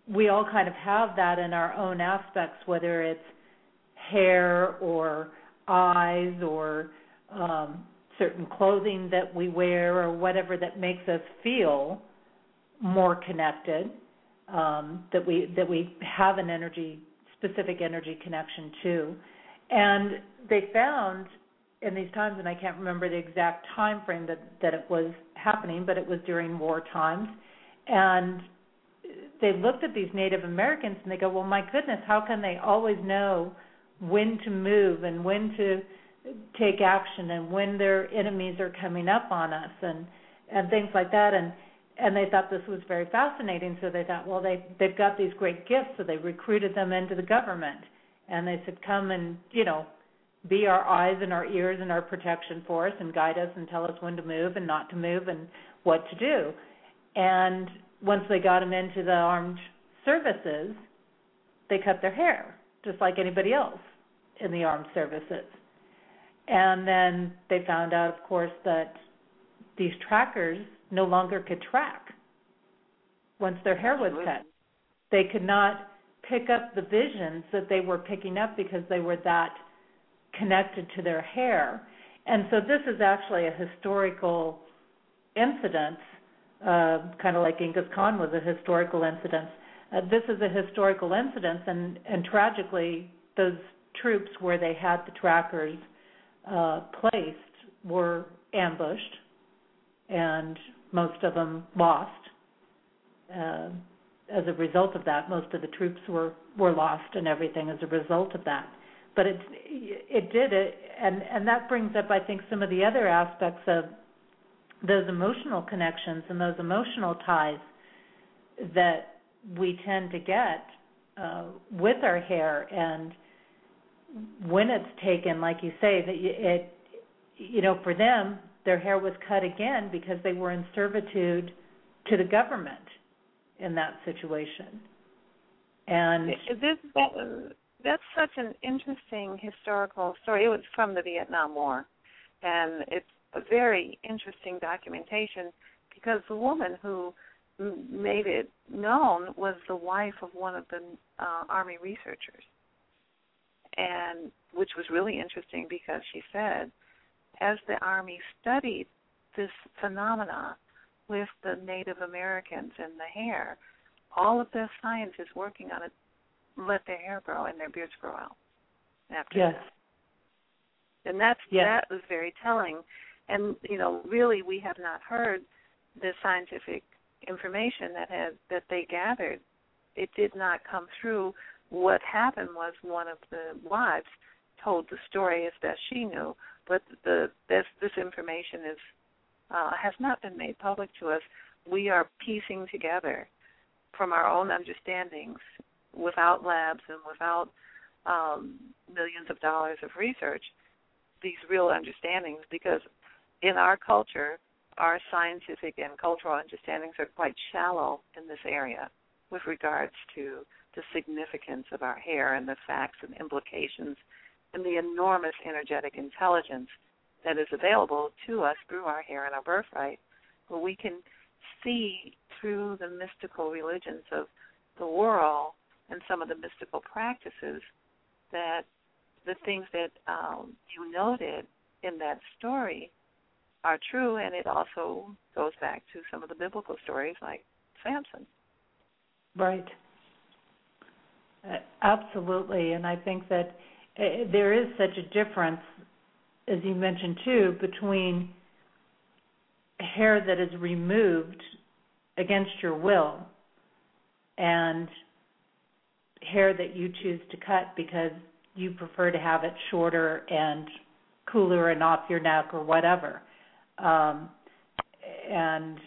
we all kind of have that in our own aspects, whether it's hair or eyes or um, certain clothing that we wear or whatever that makes us feel more connected, um, that we that we have an energy, specific energy connection to. And they found in these times, and I can't remember the exact time frame that, that it was happening, but it was during war times, and they looked at these Native Americans and they go, well, my goodness, how can they always know when to move and when to take action and when their enemies are coming up on us and, and things like that. And, and they thought this was very fascinating, so they thought, well, they, they've got these great gifts, so they recruited them into the government. And they said, come and, you know, be our eyes and our ears and our protection for us and guide us and tell us when to move and not to move and what to do. And once they got them into the armed services, they cut their hair, just like anybody else in the armed services. And then they found out, of course, that these trackers no longer could track once their hair was cut. They could not pick up the visions that they were picking up because they were that connected to their hair. And so this is actually a historical incident, uh, kind of like Genghis Khan was a historical incident. Uh, this is a historical incident, and, and tragically, those troops where they had the trackers uh, placed were ambushed, and most of them lost. Uh, as a result of that, most of the troops were, were lost and everything as a result of that. But it it did it, and, and that brings up, I think, some of the other aspects of those emotional connections and those emotional ties that we tend to get uh, with our hair. And when it's taken, like you say, that it, you know, for them, their hair was cut again because they were in servitude to the government in that situation. And this that, that's such an interesting historical story. It was from the Vietnam War, and it's a very interesting documentation because the woman who made it known was the wife of one of the uh, Army researchers, and which was really interesting because she said, as the Army studied this phenomena with the Native Americans and the hair, all of the scientists working on it let their hair grow and their beards grow out after yes. that. And that's, yes. that was very telling. And, you know, really we have not heard the scientific information that had, that they gathered. It did not come through. What happened was one of the wives told the story as best she knew, but the this, this information is uh, has not been made public to us. We are piecing together from our own understandings, without labs and without um, millions of dollars of research, these real understandings, because in our culture, our scientific and cultural understandings are quite shallow in this area with regards to the significance of our hair and the facts and implications and the enormous energetic intelligence that is available to us through our hair and our birthright, where we can see through the mystical religions of the world and some of the mystical practices that the things that um, you noted in that story are true, and it also goes back to some of the biblical stories like Samson. Right. Uh, absolutely, and I think that uh, there is such a difference, as you mentioned too, between hair that is removed against your will and hair that you choose to cut because you prefer to have it shorter and cooler and off your neck or whatever. Um, and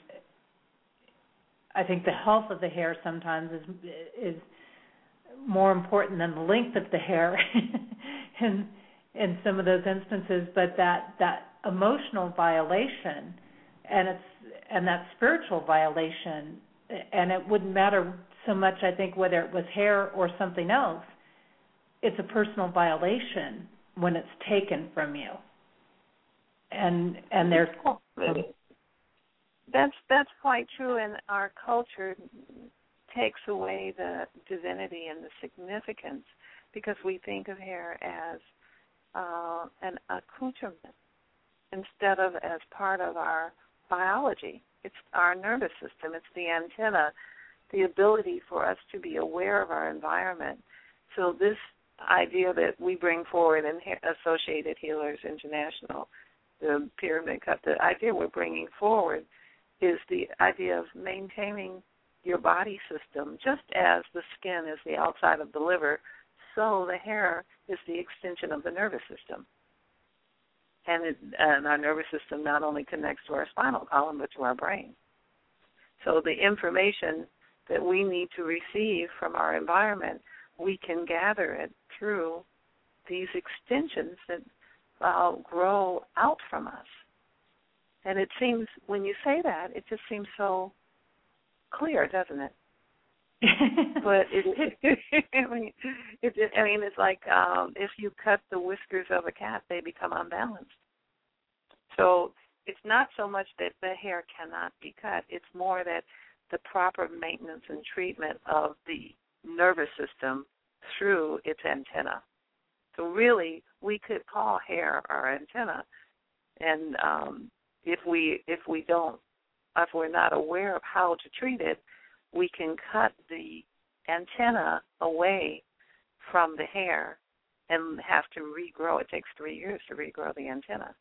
I think the health of the hair sometimes is is more important than the length of the hair in in some of those instances. But that, that emotional violation and it's and that spiritual violation, and it wouldn't matter so much, I think, whether it was hair or something else. It's a personal violation when it's taken from you. And and there's that's that's quite true in our culture. takes away the divinity and the significance because we think of hair as uh, an accoutrement instead of as part of our biology. It's our nervous system. It's the antenna, the ability for us to be aware of our environment. So this idea that we bring forward in Associated Healers International, the pyramid cut, the idea we're bringing forward is the idea of maintaining your body system. Just as the skin is the outside of the liver, so the hair is the extension of the nervous system. And, it, and our nervous system not only connects to our spinal column, but to our brain. So the information that we need to receive from our environment, we can gather it through these extensions that uh, grow out from us. And it seems, when you say that, it just seems so clear, doesn't it? But it, I mean, it, I mean, it's like um, if you cut the whiskers of a cat, they become unbalanced. So it's not so much that the hair cannot be cut. It's more that the proper maintenance and treatment of the nervous system through its antenna. So really, we could call hair our antenna, and um, if we if we don't, if we're not aware of how to treat it, we can cut the antenna away from the hair and have to regrow. It takes three years to regrow the antenna.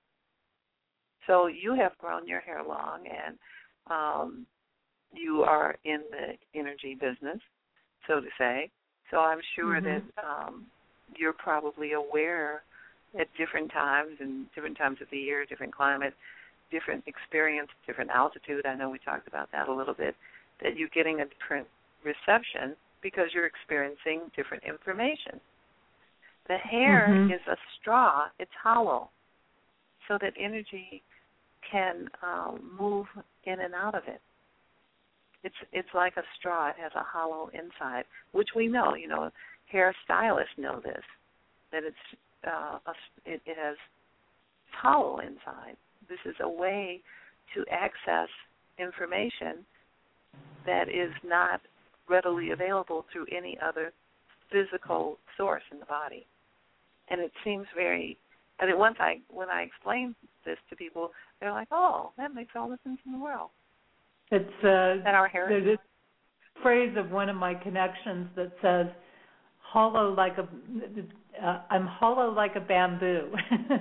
So you have grown your hair long, and um, you are in the energy business, so to say. So I'm sure mm-hmm. that um, you're probably aware at different times and different times of the year, different climate, different experience, different altitude. I know we talked about that a little bit, that you're getting a different reception because you're experiencing different information. The hair mm-hmm. is a straw. It's hollow, so that energy can um, move in and out of it. It's it's like a straw. It has a hollow inside, which we know. You know, hairstylists know this, that it's uh, a, it, it has it's hollow inside. This is a way to access information that is not readily available through any other physical source in the body. And it seems very, I mean, once I, when I explain this to people, they're like, oh, that makes all the sense in the world. It's uh, that our hair there's this phrase of one of my connections that says, hollow like a, uh, I'm hollow like a bamboo.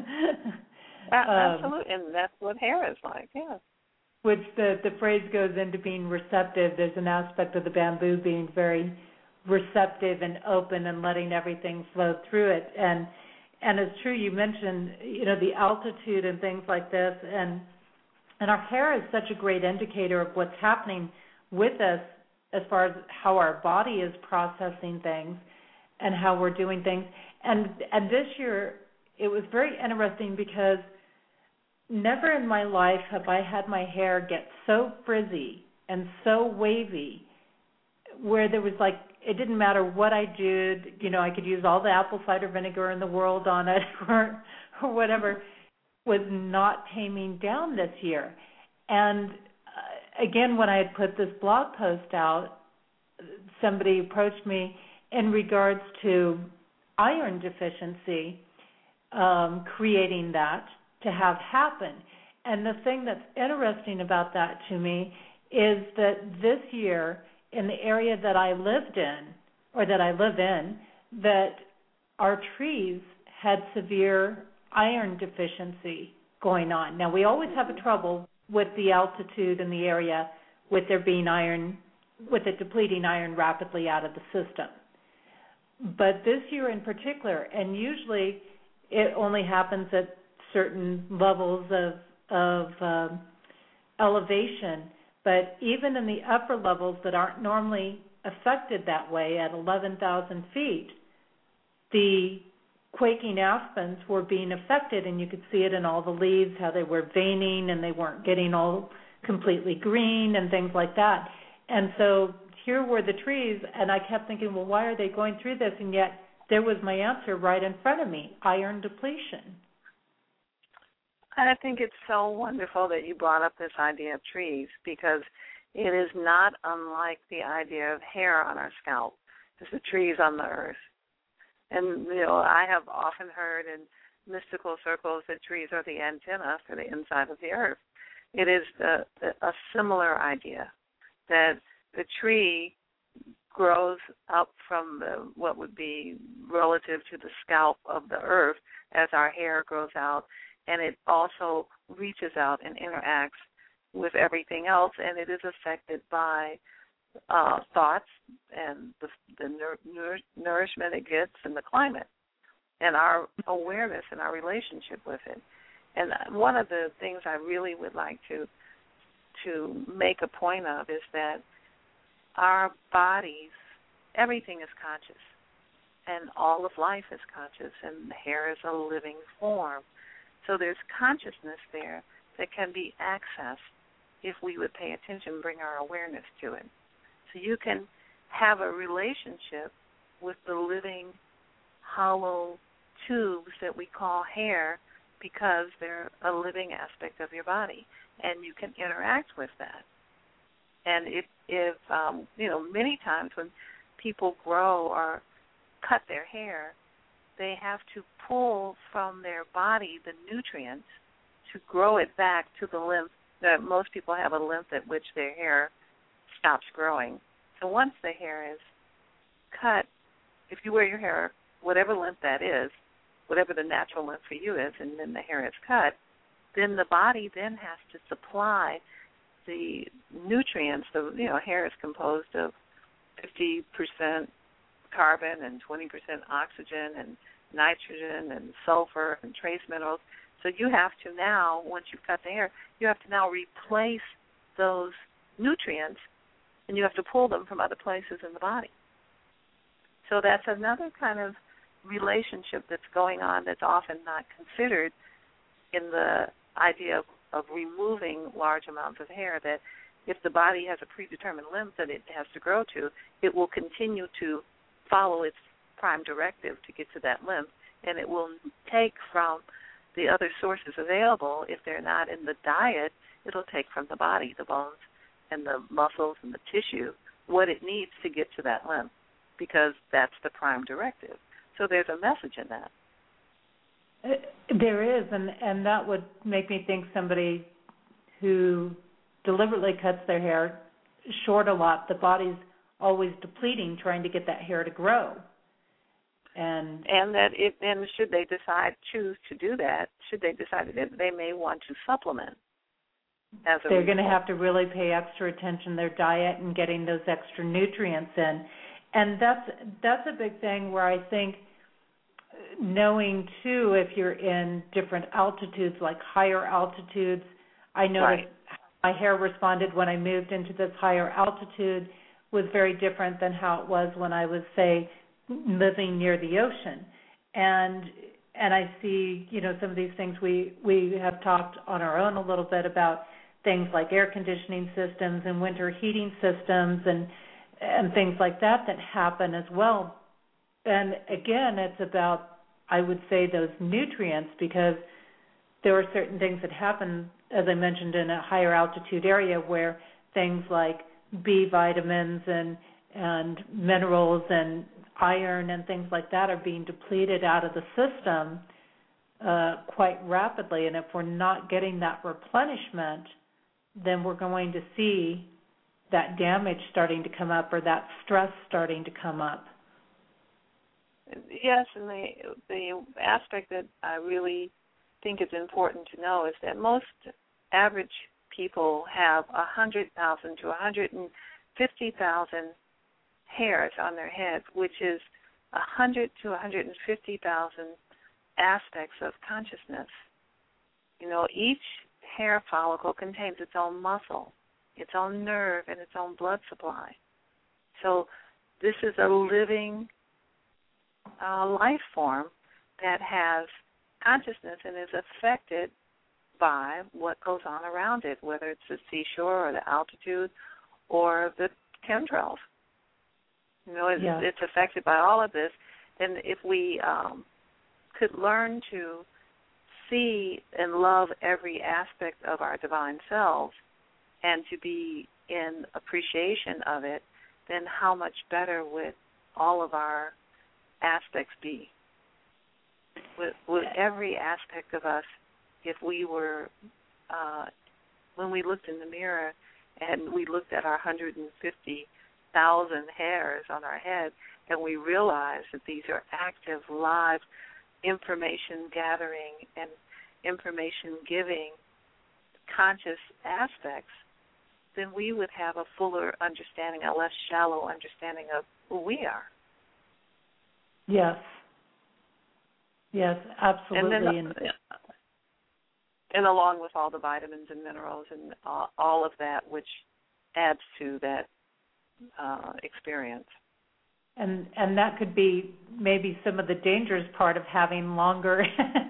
uh, absolutely, um, and that's what hair is like, yeah. Which the, the phrase goes into being receptive. There's an aspect of the bamboo being very receptive and open and letting everything flow through it. And and it's true, you mentioned, you know, the altitude and things like this, and and our hair is such a great indicator of what's happening with us as far as how our body is processing things and how we're doing things. And and this year it was very interesting because never in my life have I had my hair get so frizzy and so wavy where there was like, it didn't matter what I did, you know, I could use all the apple cider vinegar in the world on it or, or whatever, was not taming down this year. And uh, again, when I had put this blog post out, somebody approached me in regards to iron deficiency, um, creating that to have happen. And the thing that's interesting about that to me is that this year, in the area that I lived in, or that I live in, that our trees had severe iron deficiency going on. Now, we always have a trouble with the altitude in the area with there being iron, with it depleting iron rapidly out of the system. But this year in particular, and usually it only happens at certain levels of, of um, elevation, but even in the upper levels that aren't normally affected that way at eleven thousand feet, the quaking aspens were being affected, and you could see it in all the leaves, how they were veining and they weren't getting all completely green and things like that. And so here were the trees, and I kept thinking, well, why are they going through this? And yet there was my answer right in front of me, iron depletion. I think it's so wonderful that you brought up this idea of trees, because it is not unlike the idea of hair on our scalp, as the trees on the earth. And, you know, I have often heard in mystical circles that trees are the antenna for the inside of the earth. It is a, a similar idea that the tree grows up from the, what would be relative to the scalp of the earth as our hair grows out, and it also reaches out and interacts with everything else, and it is affected by uh, thoughts and the, the nour- nour- nourishment it gets and the climate and our awareness and our relationship with it. And one of the things I really would like to to make a point of is that our bodies, everything is conscious, and all of life is conscious, and the hair is a living form. So there's consciousness there that can be accessed if we would pay attention, bring our awareness to it. So you can have a relationship with the living, hollow tubes that we call hair because they're a living aspect of your body, and you can interact with that. And if, if um, you know, many times when people grow or cut their hair, they have to pull from their body the nutrients to grow it back to the lymph. That most people have a lymph at which their hair stops growing. So once the hair is cut, if you wear your hair, whatever lymph that is, whatever the natural lymph for you is, and then the hair is cut, then the body then has to supply the nutrients. The you know hair is composed of fifty percent carbon and twenty percent oxygen and nitrogen and sulfur and trace minerals. So you have to now, once you've cut the hair, you have to now replace those nutrients, and you have to pull them from other places in the body. So that's another kind of relationship that's going on that's often not considered in the idea of, of removing large amounts of hair, that if the body has a predetermined lymph that it has to grow to, it will continue to follow its prime directive to get to that lymph, and it will take from the other sources available. If they're not in the diet, it'll take from the body, the bones and the muscles and the tissue, what it needs to get to that lymph, because that's the prime directive. So there's a message in that. There is, and, and that would make me think somebody who deliberately cuts their hair short a lot, the body's always depleting, trying to get that hair to grow. And and that it, and should they decide, choose to do that, should they decide that they may want to supplement. As a they're going to result. have to really pay extra attention to their diet and getting those extra nutrients in. And that's that's a big thing where I think knowing, too, if you're in different altitudes, like higher altitudes, I noticed right. my hair responded when I moved into this higher altitude was very different than how it was when I was, say, living near the ocean. And and I see, you know, some of these things we, we have talked on our own a little bit about things like air conditioning systems and winter heating systems and and things like that that happen as well. And again, it's about, I would say, those nutrients, because there are certain things that happen, as I mentioned, in a higher altitude area where things like B vitamins and and minerals and iron and things like that are being depleted out of the system uh, quite rapidly. And if we're not getting that replenishment, then we're going to see that damage starting to come up or that stress starting to come up. Yes, and the the aspect that I really think is important to know is that most average people have one hundred thousand to one hundred fifty thousand hairs on their head, which is one hundred to one hundred fifty thousand aspects of consciousness. You know, each hair follicle contains its own muscle, its own nerve, and its own blood supply. So this is a living uh, life form that has consciousness and is affected by what goes on around it, whether it's the seashore or the altitude or the chemtrails. You know, it's, yeah. it's affected by all of this. And if we um, could learn to see and love every aspect of our divine selves and to be in appreciation of it, then how much better would all of our aspects be? With, with every aspect of us, if we were, uh, when we looked in the mirror and we looked at our one hundred fifty thousand hairs on our head and we realized that these are active, live, information gathering and information giving conscious aspects, then we would have a fuller understanding, a less shallow understanding of who we are. Yes. Yes, absolutely. And, then, and, and along with all the vitamins and minerals and uh, all of that, which adds to that uh, experience. And and that could be maybe some of the dangerous part of having longer,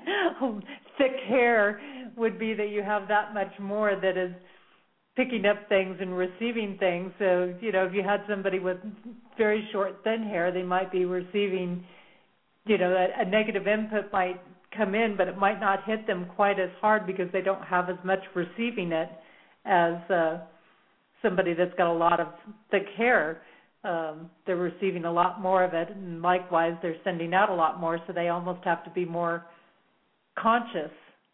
thick hair would be that you have that much more that is picking up things and receiving things. So, you know, if you had somebody with very short, thin hair, they might be receiving, you know, a, a negative input might come in, but it might not hit them quite as hard because they don't have as much receiving it as uh, somebody that's got a lot of thick hair. Um, they're receiving a lot more of it, and likewise, they're sending out a lot more, so they almost have to be more conscious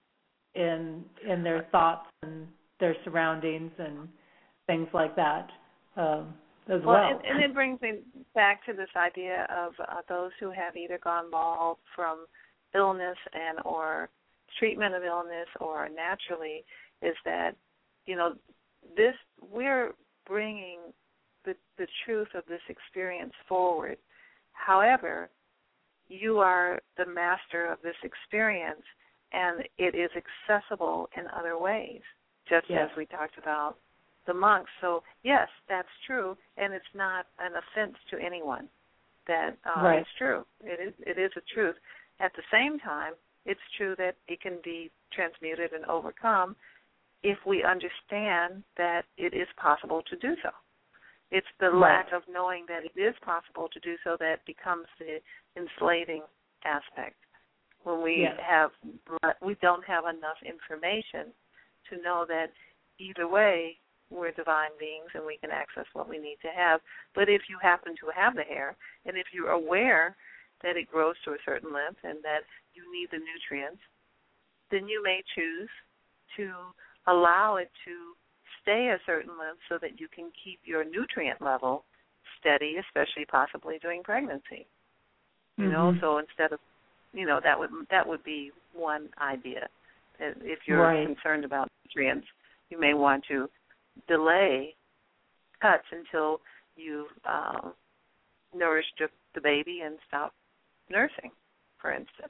in in their thoughts and their surroundings and things like that um, as well. Well, and, and it brings me back to this idea of uh, those who have either gone bald from illness and or treatment of illness or naturally, is that, you know, this we're bringing the, the truth of this experience forward. However, you are the master of this experience, and it is accessible in other ways, just yes. as we talked about the monks. So, yes, that's true, and it's not an offense to anyone. That uh, right. It's true. It is, it is a truth. At the same time, it's true that it can be transmuted and overcome if we understand that it is possible to do so. It's the right. lack of knowing that it is possible to do so that becomes the enslaving aspect. When we yes. have, we don't have enough information to know that either way we're divine beings and we can access what we need to have. But if you happen to have the hair, and if you're aware that it grows to a certain length and that you need the nutrients, then you may choose to allow it to stay a certain length so that you can keep your nutrient level steady, especially possibly during pregnancy. You mm-hmm. know, so instead of, you know, that would that would be one idea. If you're right. concerned about nutrients, you may want to delay cuts until you've uh, nourished the baby and stop nursing, for instance.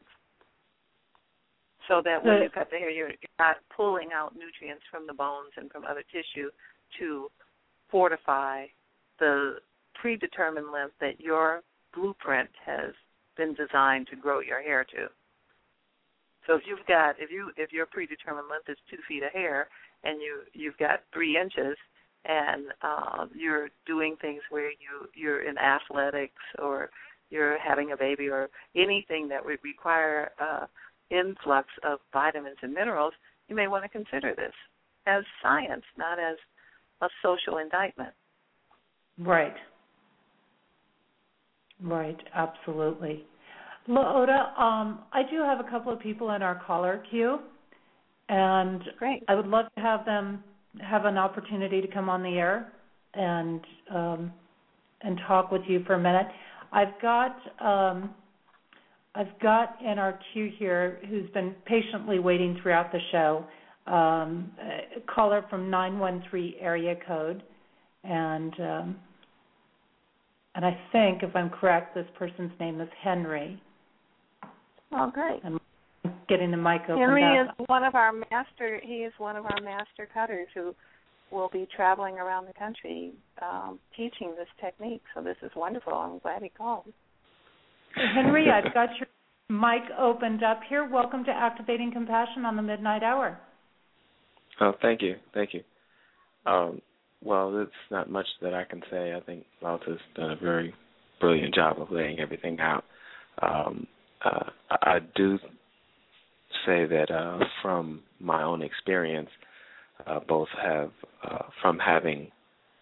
So that when you cut the hair, you're not pulling out nutrients from the bones and from other tissue to fortify the predetermined length that your blueprint has been designed to grow your hair to. So if you've got, if you if your predetermined length is two feet of hair and you you've got three inches and uh, you're doing things where you you're in athletics or you're having a baby or anything that would require uh, influx of vitamins and minerals, you may want to consider this as science, not as a social indictment. Right. Right, absolutely. Laota, um, I do have a couple of people in our caller queue, and Great. I would love to have them have an opportunity to come on the air and um, and talk with you for a minute. I've got um, I've got in our queue here who's been patiently waiting throughout the show, um, a caller from nine one three area code, and um, and I think, if I'm correct, this person's name is Henry. Oh, great. I'm getting the mic open. Henry up. is one of our master, he is one of our master cutters who will be traveling around the country um, teaching this technique. So this is wonderful. I'm glad he called. Henry, I've got your mic opened up here. Welcome to Activating Compassion on the Midnight Hour. Oh, thank you. Thank you. Um, well, there's not much that I can say. I think Laota's done a very brilliant job of laying everything out. Um, uh, I do say that uh, from my own experience, uh, both have, uh, from having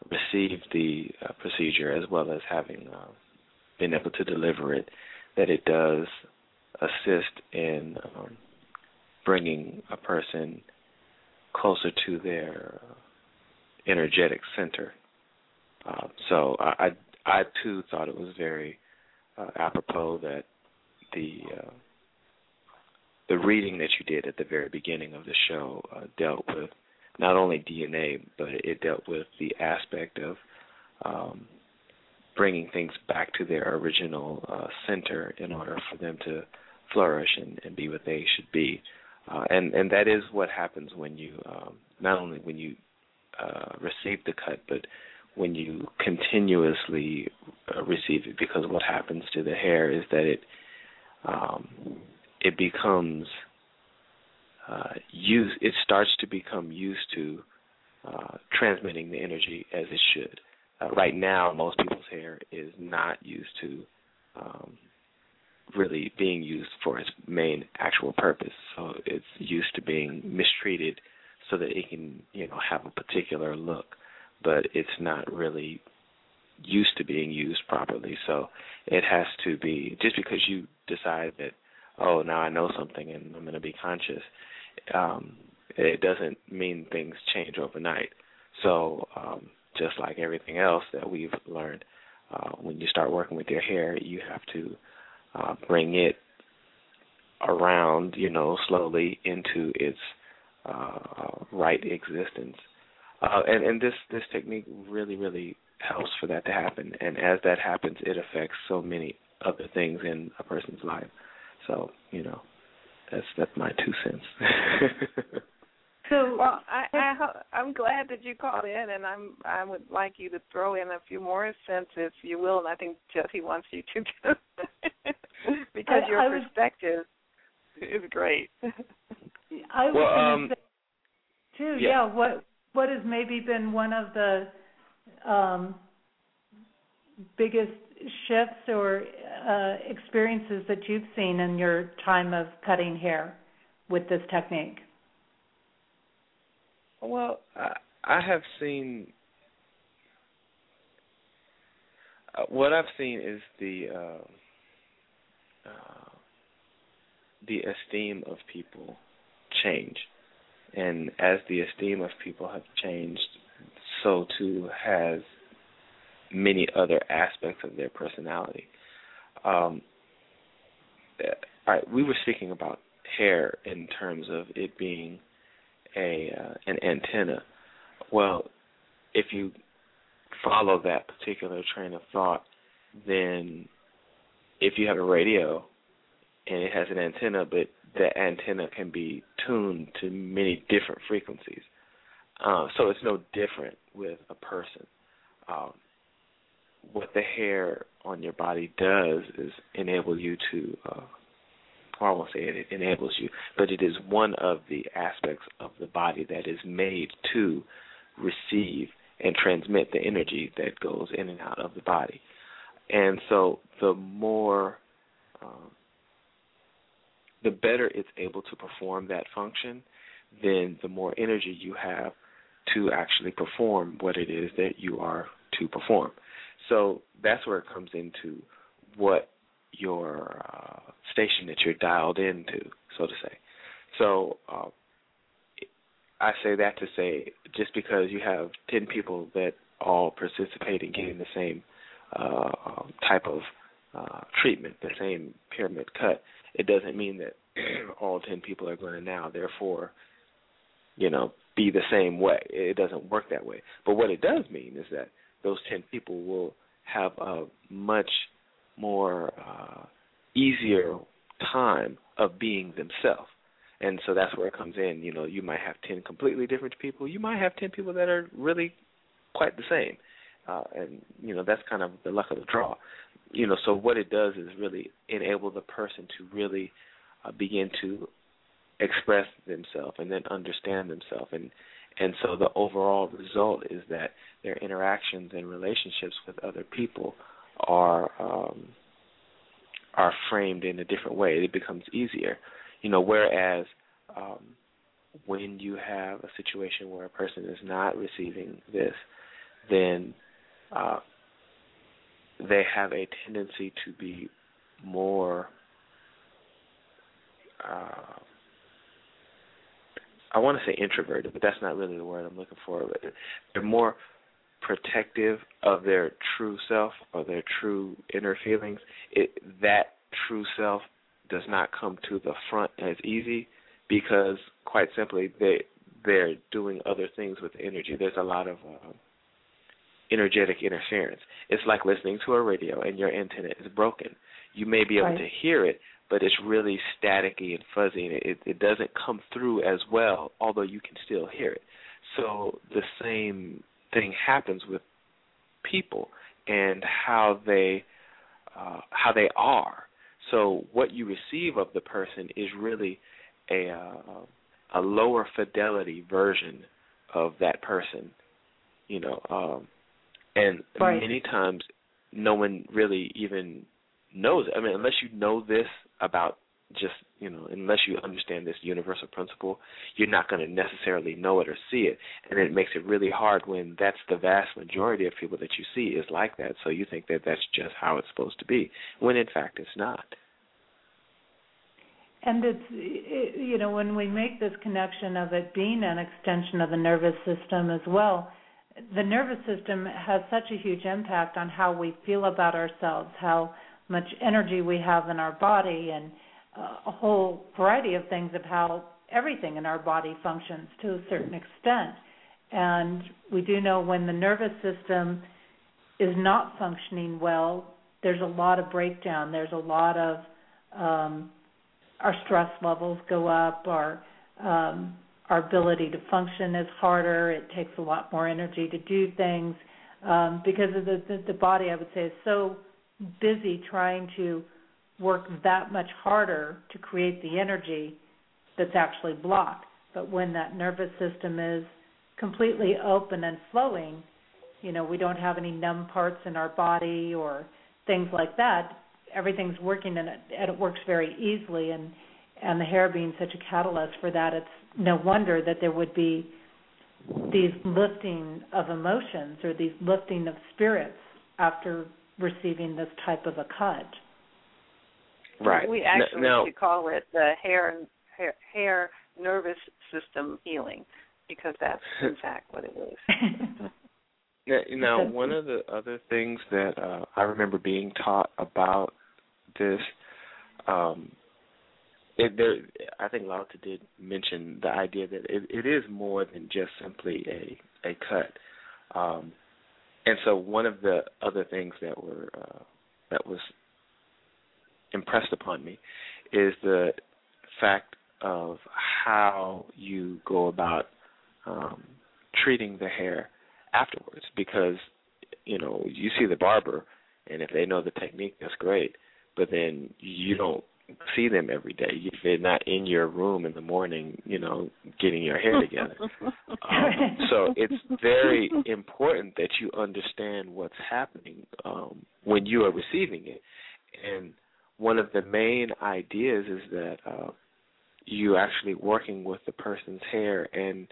received the uh, procedure as well as having uh, been able to deliver it, that it does assist in um, bringing a person closer to their uh, energetic center. Uh, so I, I, I too thought it was very uh, apropos that the uh, the reading that you did at the very beginning of the show uh, dealt with not only D N A, but it dealt with the aspect of um, bringing things back to their original uh, center in order for them to flourish and, and be what they should be. Uh, and, and that is what happens when you, um, not only when you uh, receive the cut, but when you continuously uh, receive it, because what happens to the hair is that it um, it becomes uh, used, it starts to become used to uh, transmitting the energy as it should. Uh, right now, most people's hair is not used to um, really being used for its main actual purpose. So it's used to being mistreated so that it can, you know, have a particular look, but it's not really used to being used properly. So it has to be, just because you decide that, oh, now I know something and I'm going to be conscious, um, it doesn't mean things change overnight. So um, just like everything else that we've learned, uh, when you start working with your hair, you have to uh, bring it around, you know, slowly into its uh, right existence. Uh, and, and this, this technique really, really helps for that to happen. And as that happens, it affects so many other things in a person's life. So, you know, that's that's my two cents. So, well, I, I I'm glad that you called in, and I'm I would like you to throw in a few more cents, if you will. And I think Jesse wants you to, because I, your I perspective was, is great. I was well, going um, to say too. Yeah. yeah. What what has maybe been one of the um, biggest shifts or uh, experiences that you've seen in your time of cutting hair with this technique? Well, I, I have seen, uh, what I've seen is the uh, uh, the esteem of people change. And as the esteem of people have changed, so too has many other aspects of their personality. Um, all right, we were speaking about hair in terms of it being a uh, an antenna. Well, if you follow that particular train of thought, then if you have a radio and it has an antenna, but the antenna can be tuned to many different frequencies. Uh, so it's no different with a person. Um, what the hair on your body does is enable you to, uh, or I won't say it, it enables you, but it is one of the aspects of the body that is made to receive and transmit the energy that goes in and out of the body. And so the more, uh, the better it's able to perform that function, then the more energy you have to actually perform what it is that you are to perform. So that's where it comes into what your uh, station that you're dialed into, so to say. So uh, I say that to say, just because you have ten people that all participate in getting the same uh, type of uh, treatment, the same pyramid cut, it doesn't mean that all ten people are going to now, therefore, you know, be the same way. It doesn't work that way. But what it does mean is that those ten people will have a much more uh, easier time of being themselves. And so that's where it comes in. You know, you might have ten completely different people. You might have ten people that are really quite the same. Uh, and, you know, that's kind of the luck of the draw. You know, so what it does is really enable the person to really uh, begin to express themselves and then understand themselves. And, and so the overall result is that their interactions and relationships with other people are um, are framed in a different way. It becomes easier. You know, whereas um, when you have a situation where a person is not receiving this, then uh, they have a tendency to be more, uh, I want to say introverted, but that's not really the word I'm looking for. But they're more protective of their true self or their true inner feelings. It, that true self does not come to the front as easy because, quite simply, they, they're doing other things with the energy. There's a lot of uh, energetic interference. It's like listening to a radio and your antenna is broken. You may be able right. to hear it, but it's really staticky and fuzzy, and it, it doesn't come through as well, although you can still hear it. So the same thing happens with people and how they uh, how they are. So what you receive of the person is really a uh, a lower fidelity version of that person, you know. Um, and right. many times, no one really even knows it. I mean, unless you know this about just, you know, unless you understand this universal principle, you're not going to necessarily know it or see it. And it makes it really hard when that's the vast majority of people that you see is like that. So you think that that's just how it's supposed to be, when in fact it's not. And it's, it, you know, when we make this connection of it being an extension of the nervous system as well, the nervous system has such a huge impact on how we feel about ourselves, how much energy we have in our body, and uh, a whole variety of things of how everything in our body functions to a certain extent. And we do know when the nervous system is not functioning well, there's a lot of breakdown. There's a lot of um, our stress levels go up, our um, our ability to function is harder. It takes a lot more energy to do things um, because of the, the, the body, I would say, is so busy trying to work that much harder to create the energy that's actually blocked. But when that nervous system is completely open and flowing, you know, we don't have any numb parts in our body or things like that. Everything's working and it, and it works very easily, and and the hair being such a catalyst for that, it's no wonder that there would be these lifting of emotions or these lifting of spirits after receiving this type of a cut. Right. We actually now, should call it the hair, hair hair nervous system healing, because that's in fact what it is. Now, now, one of the other things that uh, I remember being taught about this, um, it, there, I think Lao Tzu did mention the idea that it, it is more than just simply a a cut. Um, and so, one of the other things that were uh, that was impressed upon me is the fact of how you go about um, treating the hair afterwards, because, you know, you see the barber, and if they know the technique, that's great, but then you don't see them every day. If they're not in your room in the morning, you know, getting your hair together. um, so it's very important that you understand what's happening um, when you are receiving it. And one of the main ideas is that uh, you actually working with the person's hair, and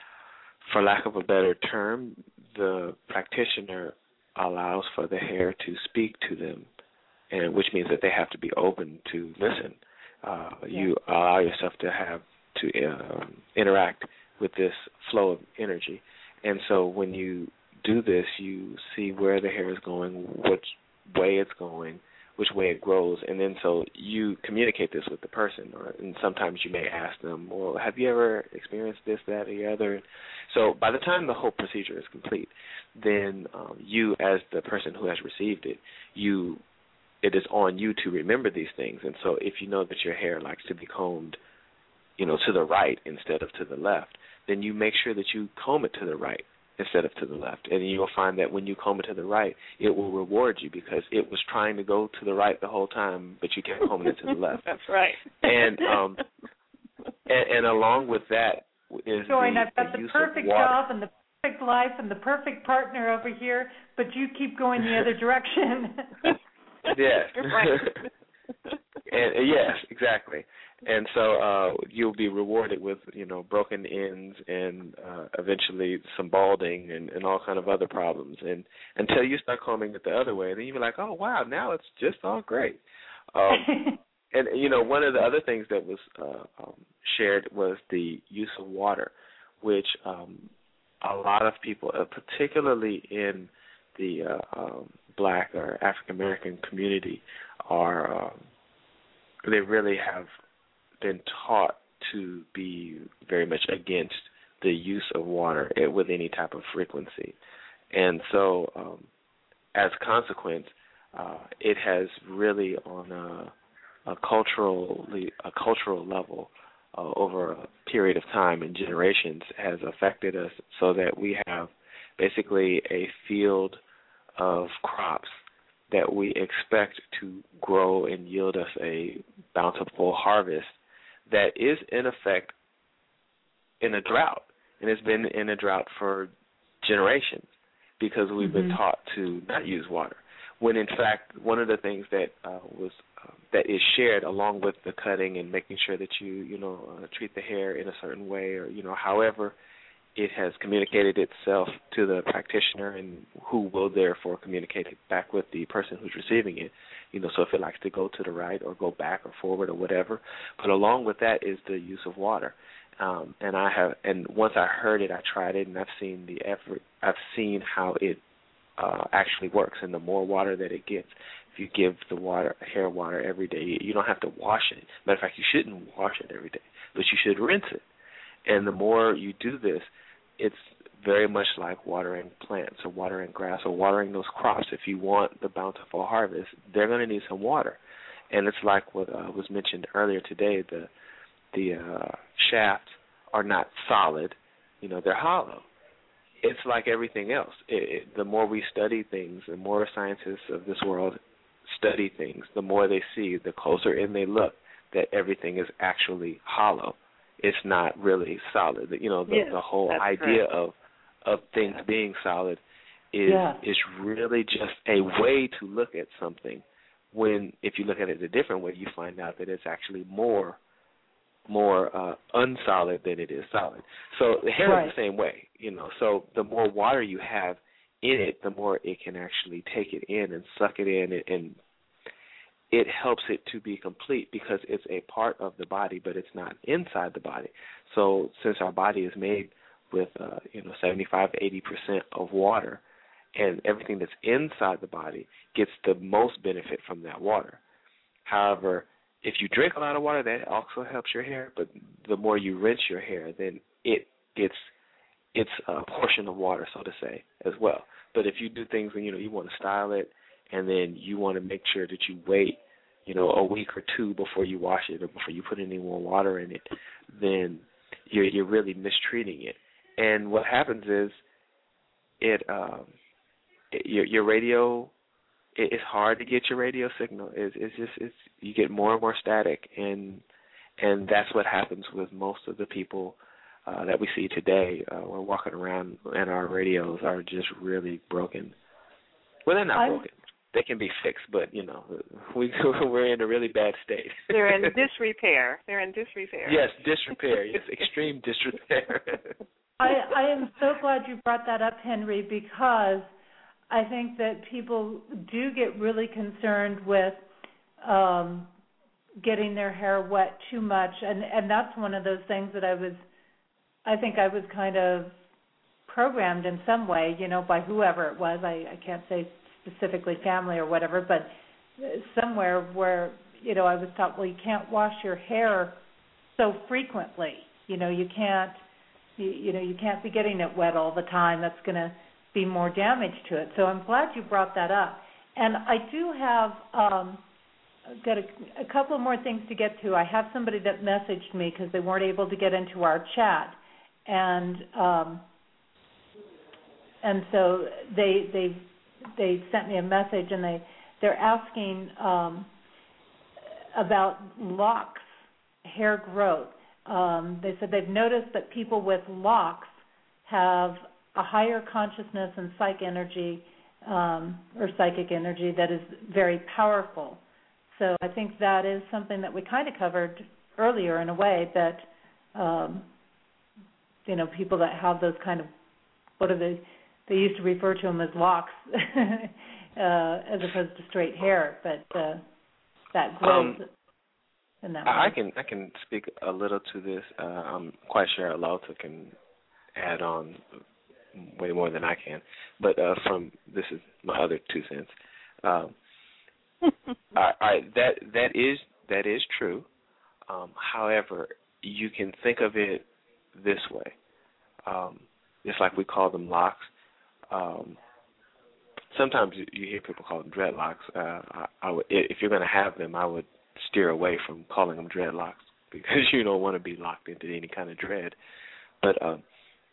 for lack of a better term, the practitioner allows for the hair to speak to them, and which means that they have to be open to listen. Uh, yeah. You allow yourself to have to uh, interact with this flow of energy, and so when you do this, you see where the hair is going, which way it's going, which way it grows, and then so you communicate this with the person, or, and sometimes you may ask them, well, have you ever experienced this, that, or the other? So by the time the whole procedure is complete, then um, you, as the person who has received it, you it is on you to remember these things. And so if you know that your hair likes to be combed, you know, to the right instead of to the left, then you make sure that you comb it to the right instead of to the left. And you'll find that when you comb it to the right, it will reward you because it was trying to go to the right the whole time, but you kept combing it to the left. That's right. And um, and, and along with that is Join, the, I've got the, the use perfect of water. job and the perfect life and the perfect partner over here, but you keep going the other direction. Yes. Right. and, yes, exactly. And so uh, you'll be rewarded with, you know, broken ends and uh, eventually some balding and, and all kind of other problems. And until you start combing it the other way, then you'll be like, oh, wow, now it's just all great. Um, and, you know, one of the other things that was uh, um, shared was the use of water, which um, a lot of people, uh, particularly in the uh, um, Black or African American community, are um, they really have been taught to be very much against the use of water with any type of frequency. And so um, as a consequence, uh, it has really on a, a culturally a cultural level uh, over a period of time and generations has affected us so that we have basically a field of crops that we expect to grow and yield us a bountiful harvest that is in effect in a drought, and it's been in a drought for generations because we've mm-hmm. been taught to not use water. When in fact, one of the things that uh, was uh, that is shared along with the cutting and making sure that you you know uh, treat the hair in a certain way, or you know however it has communicated itself to the practitioner and who will therefore communicate it back with the person who's receiving it. You know, so if it likes to go to the right or go back or forward or whatever. But along with that is the use of water. Um, and I have, and once I heard it, I tried it, and I've seen the effort. I've seen how it uh, actually works. And the more water that it gets, if you give the water, hair water every day, you don't have to wash it. Matter of fact, you shouldn't wash it every day, but you should rinse it. And the more you do this, it's very much like watering plants or watering grass or watering those crops. If you want the bountiful harvest, they're going to need some water. And it's like what uh, was mentioned earlier today, the the uh, shafts are not solid, you know, they're hollow. It's like everything else. It, it, the more we study things, the more scientists of this world study things, the more they see, the closer in they look, that everything is actually hollow. It's not really solid. You know, the, yes, the whole idea correct. of of things yeah. being solid is yeah. is really just a way to look at something. When if you look at it a different way, you find out that it's actually more more uh, unsolid than it is solid. So the hair right. is the same way, you know. So the more water you have in it, the more it can actually take it in and suck it in, and, and it helps it to be complete because it's a part of the body, but it's not inside the body. So since our body is made with, uh, you know, seventy-five to eighty percent of water, and everything that's inside the body gets the most benefit from that water. However, if you drink a lot of water, that also helps your hair, but the more you rinse your hair, then it gets its a portion of water, so to say, as well. But if you do things when, you know, you want to style it, and then you want to make sure that you wait, you know, a week or two before you wash it or before you put any more water in it, then you're, you're really mistreating it. And what happens is it, um, it your, your radio, it, it's hard to get your radio signal. It's, it's just it's you get more and more static, and and that's what happens with most of the people uh, that we see today. Uh, we're walking around and our radios are just really broken. Well, they're not I'm, broken. They can be fixed, but, you know, we, we're in a really bad state. They're in disrepair. They're in disrepair. Yes, disrepair. Yes, extreme disrepair. I, I am so glad you brought that up, Henry, because I think that people do get really concerned with um, getting their hair wet too much, and, and that's one of those things that I was, I think I was kind of programmed in some way, you know, by whoever it was. I, I can't say specifically family or whatever, but somewhere where, you know, I was taught, well, you can't wash your hair so frequently. You know, you can't, you, you know, you can't be getting it wet all the time. That's going to be more damage to it. So I'm glad you brought that up. And I do have um, got a, a couple more things to get to. I have somebody that messaged me because they weren't able to get into our chat, and um, and so they they. They sent me a message, and they, they're asking um, about locks, hair growth. Um, they said they've noticed that people with locks have a higher consciousness and psych energy um, or psychic energy that is very powerful. So I think that is something that we kind of covered earlier in a way that, um, you know, people that have those kind of, what are they, they used to refer to them as locks uh, as opposed to straight hair, but uh, that grows um, in that I way. can I can speak a little to this. Uh, I'm quite sure Alauta can add on way more than I can, but uh, from this is my other two cents. Um, I, I, that that is that is true. Um, however, you can think of it this way. Um, just like we call them locks. Um, sometimes you, you hear people call them dreadlocks. Uh, I, I would, if you're going to have them, I would steer away from calling them dreadlocks because you don't want to be locked into any kind of dread. But um,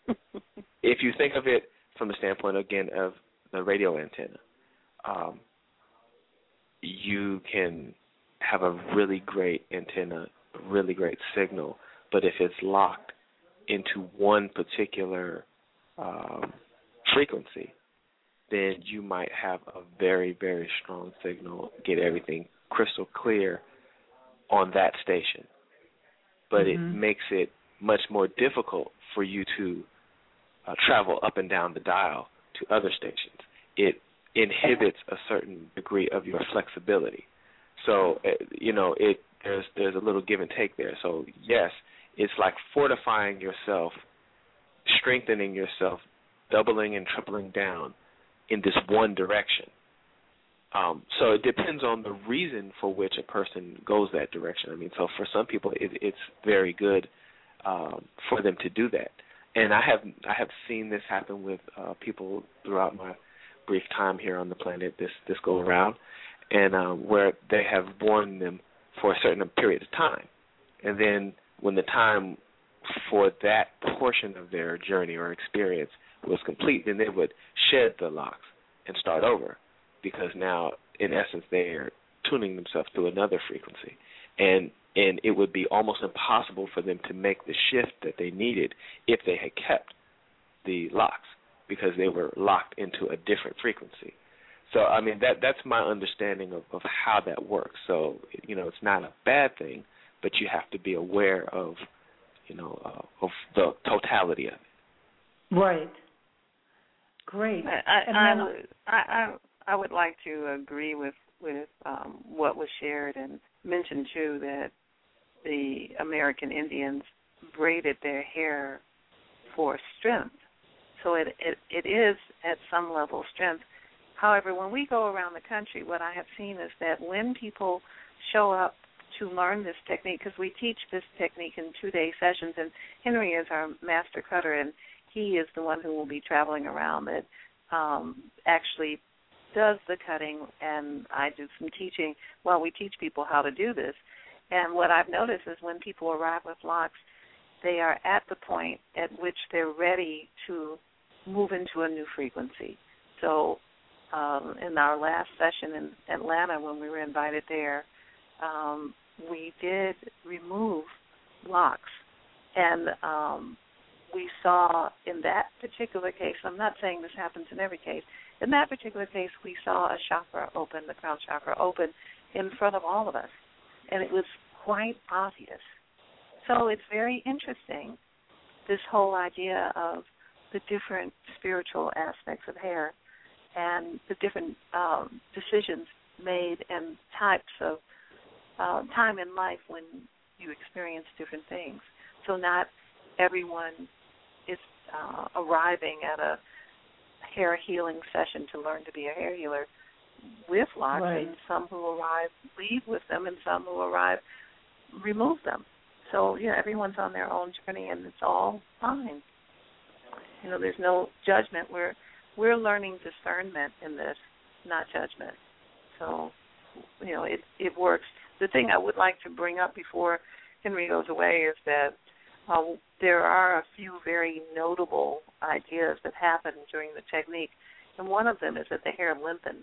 if you think of it from the standpoint, again, of the radio antenna, um, you can have a really great antenna, a really great signal, but if it's locked into one particular um, frequency, then you might have a very, very strong signal, get everything crystal clear on that station. But mm-hmm. it makes it much more difficult for you to uh, travel up and down the dial to other stations. It inhibits a certain degree of your flexibility. So, uh, you know, it there's there's a little give and take there. So, yes, it's like fortifying yourself, strengthening yourself, doubling and tripling down in this one direction. Um, so it depends on the reason for which a person goes that direction. I mean, so for some people, it, it's very good um, for them to do that. And I have I have seen this happen with uh, people throughout my brief time here on the planet this, this go around, and um, where they have worn them for a certain period of time. And then when the time for that portion of their journey or experience was complete, then they would shed the locks and start over, because now, in essence, they are tuning themselves to another frequency. And and it would be almost impossible for them to make the shift that they needed if they had kept the locks, because they were locked into a different frequency. So, I mean, that that's my understanding of, of how that works. So, you know, it's not a bad thing, but you have to be aware of, you know, uh, of the totality of it. Right. Great. I, I, I, would, I, I would like to agree with, with um, what was shared and mention, too, that the American Indians braided their hair for strength. So it, it it is at some level strength. However, when we go around the country, what I have seen is that when people show up to learn this technique, because we teach this technique in two-day sessions, and Henry is our master cutter, and he is the one who will be traveling around that um, actually does the cutting, and I do some teaching while we teach people how to do this. And what I've noticed is when people arrive with locks, they are at the point at which they're ready to move into a new frequency. So um, in our last session in Atlanta, when we were invited there, um, we did remove locks. And um, we saw in that particular case, I'm not saying this happens in every case, in that particular case we saw a chakra open, the crown chakra open, in front of all of us. And it was quite obvious. So it's very interesting, this whole idea of the different spiritual aspects of hair and the different um, decisions made and types of uh, time in life when you experience different things. So not everyone is uh, arriving at a hair healing session to learn to be a hair healer with locks, right. and some who arrive leave with them, and some who arrive remove them. So, yeah, everyone's on their own journey, and it's all fine. You know, there's no judgment. We're we're learning discernment in this, not judgment. So, you know, it it works. The thing I would like to bring up before Henry goes away is that uh, there are a few very notable ideas that happen during the technique, and one of them is that the hair lengthens.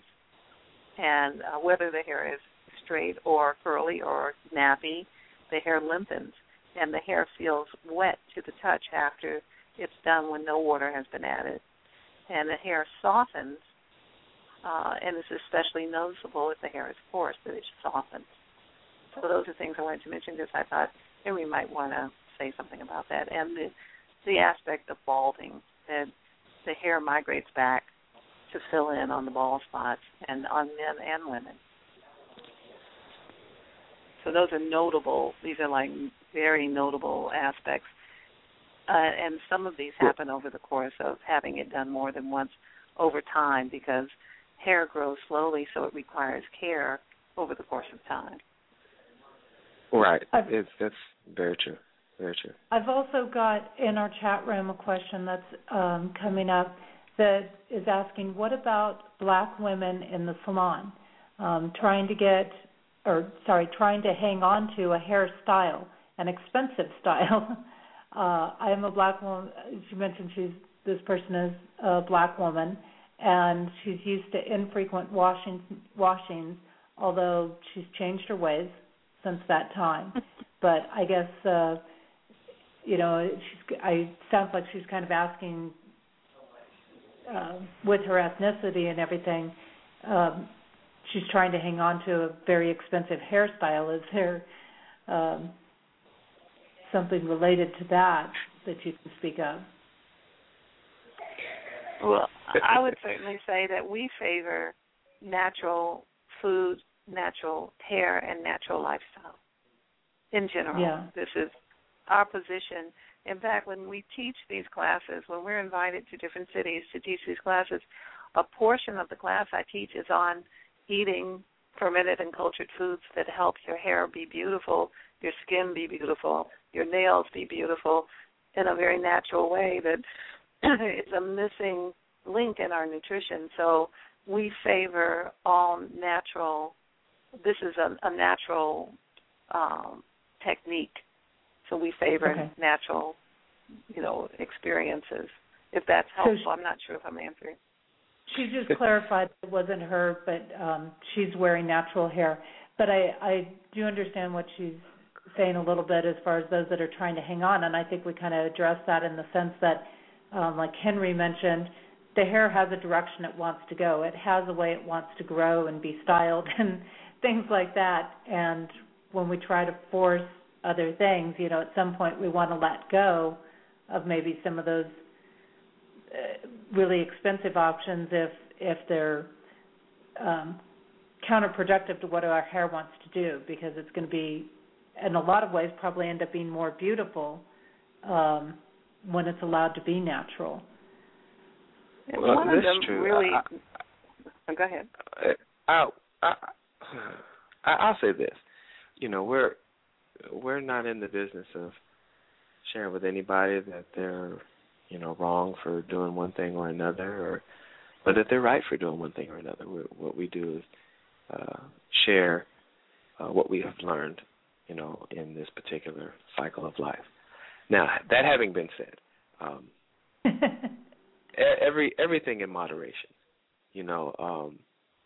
And uh, whether the hair is straight or curly or nappy, the hair lengthens, and the hair feels wet to the touch after it's done when no water has been added. And the hair softens, uh, and it's especially noticeable if the hair is coarse, that it softens. So those are things I wanted to mention because I thought and we might want to say something about that. And the the aspect of balding, that the hair migrates back to fill in on the bald spots, and on men and women. So those are notable. These are like very notable aspects. Uh, and some of these happen over the course of having it done more than once over time, because hair grows slowly, so it requires care over the course of time. Right. It's, that's very true. Very true. I've also got in our chat room a question that's um, coming up that is asking, what about black women in the salon um, trying to get, or sorry, trying to hang on to a hairstyle, an expensive style? uh, I am a black woman. She mentioned she's this person is a black woman, and she's used to infrequent washing, washings, although she's changed her ways since that time. But I guess, uh, you know, she's, I sounds like she's kind of asking, uh, with her ethnicity and everything, um, she's trying to hang on to a very expensive hairstyle. Is there um, something related to that that you can speak of? Well, I would certainly say that we favor natural food, natural hair, and natural lifestyle in general. Yeah. This is our position. In fact, when we teach these classes, when we're invited to different cities to teach these classes, a portion of the class I teach is on eating fermented and cultured foods that help your hair be beautiful, your skin be beautiful, your nails be beautiful in a very natural way that is a missing link in our nutrition. So we favor all natural. This is a, a natural um, technique. So we favor okay. natural, you know, experiences. If that's helpful, so she, I'm not sure if I'm answering. She just clarified it wasn't her, but um, she's wearing natural hair. But I, I do understand what she's saying a little bit as far as those that are trying to hang on, and I think we kind of addressed that in the sense that, um, like Henry mentioned, the hair has a direction it wants to go. It has a way it wants to grow and be styled and things like that. And when we try to force other things, you know, at some point we want to let go of maybe some of those uh, really expensive options if if they're um, counterproductive to what our hair wants to do, because it's going to be, in a lot of ways, probably end up being more beautiful um, when it's allowed to be natural. Well, One that's of them true. really. I, oh, go ahead. I, I, I, I'll say this. You know, we're we're not in the business of sharing with anybody that they're, you know, wrong for doing one thing or another, or or that they're right for doing one thing or another. We, what we do is uh, share uh, what we have learned, you know, in this particular cycle of life. Now, that having been said, um, every everything in moderation. You know, um,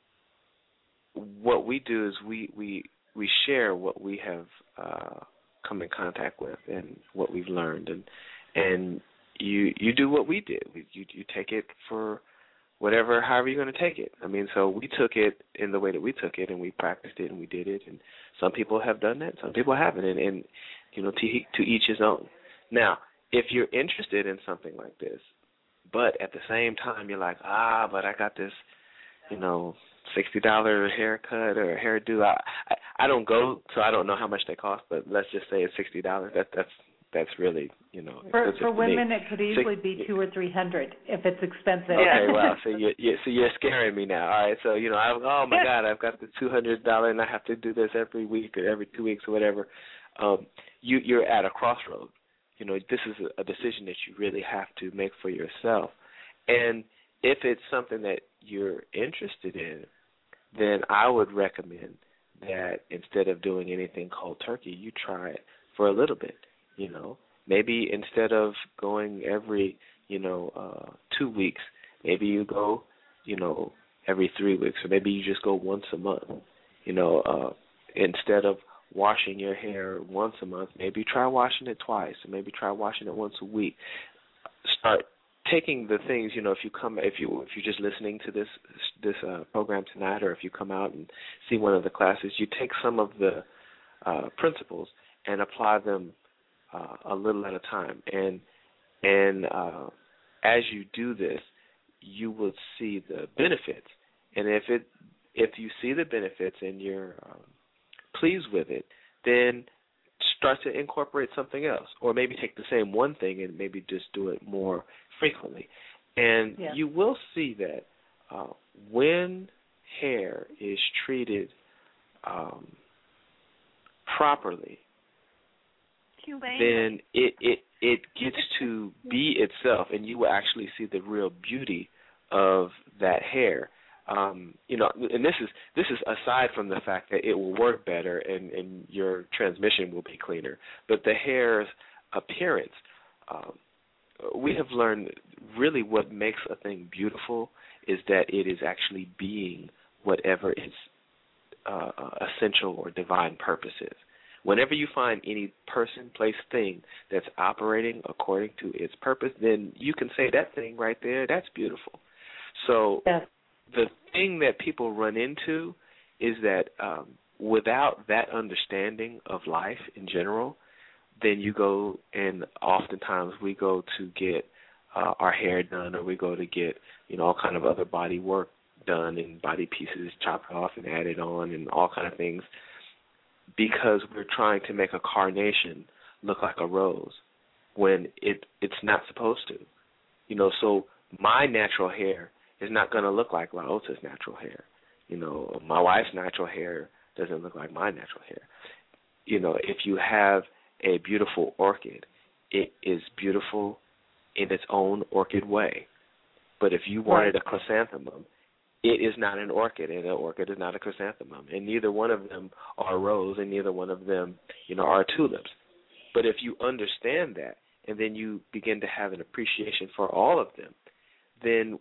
what we do is we, we we share what we have uh, come in contact with and what we've learned, and and you you do what we did. We, you you take it for whatever, however you're going to take it. I mean, so we took it in the way that we took it, and we practiced it, and we did it. And some people have done that, some people haven't, and, and you know, to to each his own. Now, if you're interested in something like this, but at the same time you're like, ah, but I got this, you know, sixty dollar haircut or a hairdo. I, I I don't go, so I don't know how much they cost, but let's just say it's sixty dollars. That that's that's really, you know, for for women me. it could easily so, be two or three hundred if it's expensive. Okay, wow. So you you so you're scaring me now. All right, so you know, I, oh my God, I've got the two hundred dollar, and I have to do this every week or every two weeks or whatever. Um, you you're at a crossroad. You know, this is a, a decision that you really have to make for yourself. And if it's something that you're interested in, then I would recommend that instead of doing anything cold turkey, you try it for a little bit. You know, maybe instead of going every, you know, uh, two weeks, maybe you go, you know, every three weeks, or maybe you just go once a month. You know, uh, instead of washing your hair once a month, maybe try washing it twice, or maybe try washing it once a week. Start taking the things, you know, if you come, if you if you're just listening to this this uh, program tonight, or if you come out and see one of the classes, you take some of the uh, principles and apply them uh, a little at a time. And and uh, as you do this, you will see the benefits. And if it if you see the benefits and you're um, pleased with it, then start to incorporate something else, or maybe take the same one thing and maybe just do it more frequently. And yeah. you will see that uh, when hair is treated um, properly, then it, it it gets to be itself, and you will actually see the real beauty of that hair. Um, you know, and this is this is aside from the fact that it will work better and, and your transmission will be cleaner. But the hair's appearance, um, we have learned really what makes a thing beautiful is that it is actually being whatever its uh, essential or divine purpose is. Whenever you find any person, place, thing that's operating according to its purpose, then you can say that thing right there, that's beautiful. So yes. the thing that people run into is that um, without that understanding of life in general, then you go and oftentimes we go to get uh, our hair done, or we go to get, you know, all kind of other body work done and body pieces chopped off and added on and all kind of things, because we're trying to make a carnation look like a rose when it it's not supposed to. You know, so my natural hair is not going to look like Laota's natural hair. You know, my wife's natural hair doesn't look like my natural hair. You know, if you have a beautiful orchid, it is beautiful in its own orchid way. But if you wanted a chrysanthemum, it is not an orchid, and an orchid is not a chrysanthemum. And neither one of them are a rose, and neither one of them, you know, are tulips. But if you understand that, and then you begin to have an appreciation for all of them, then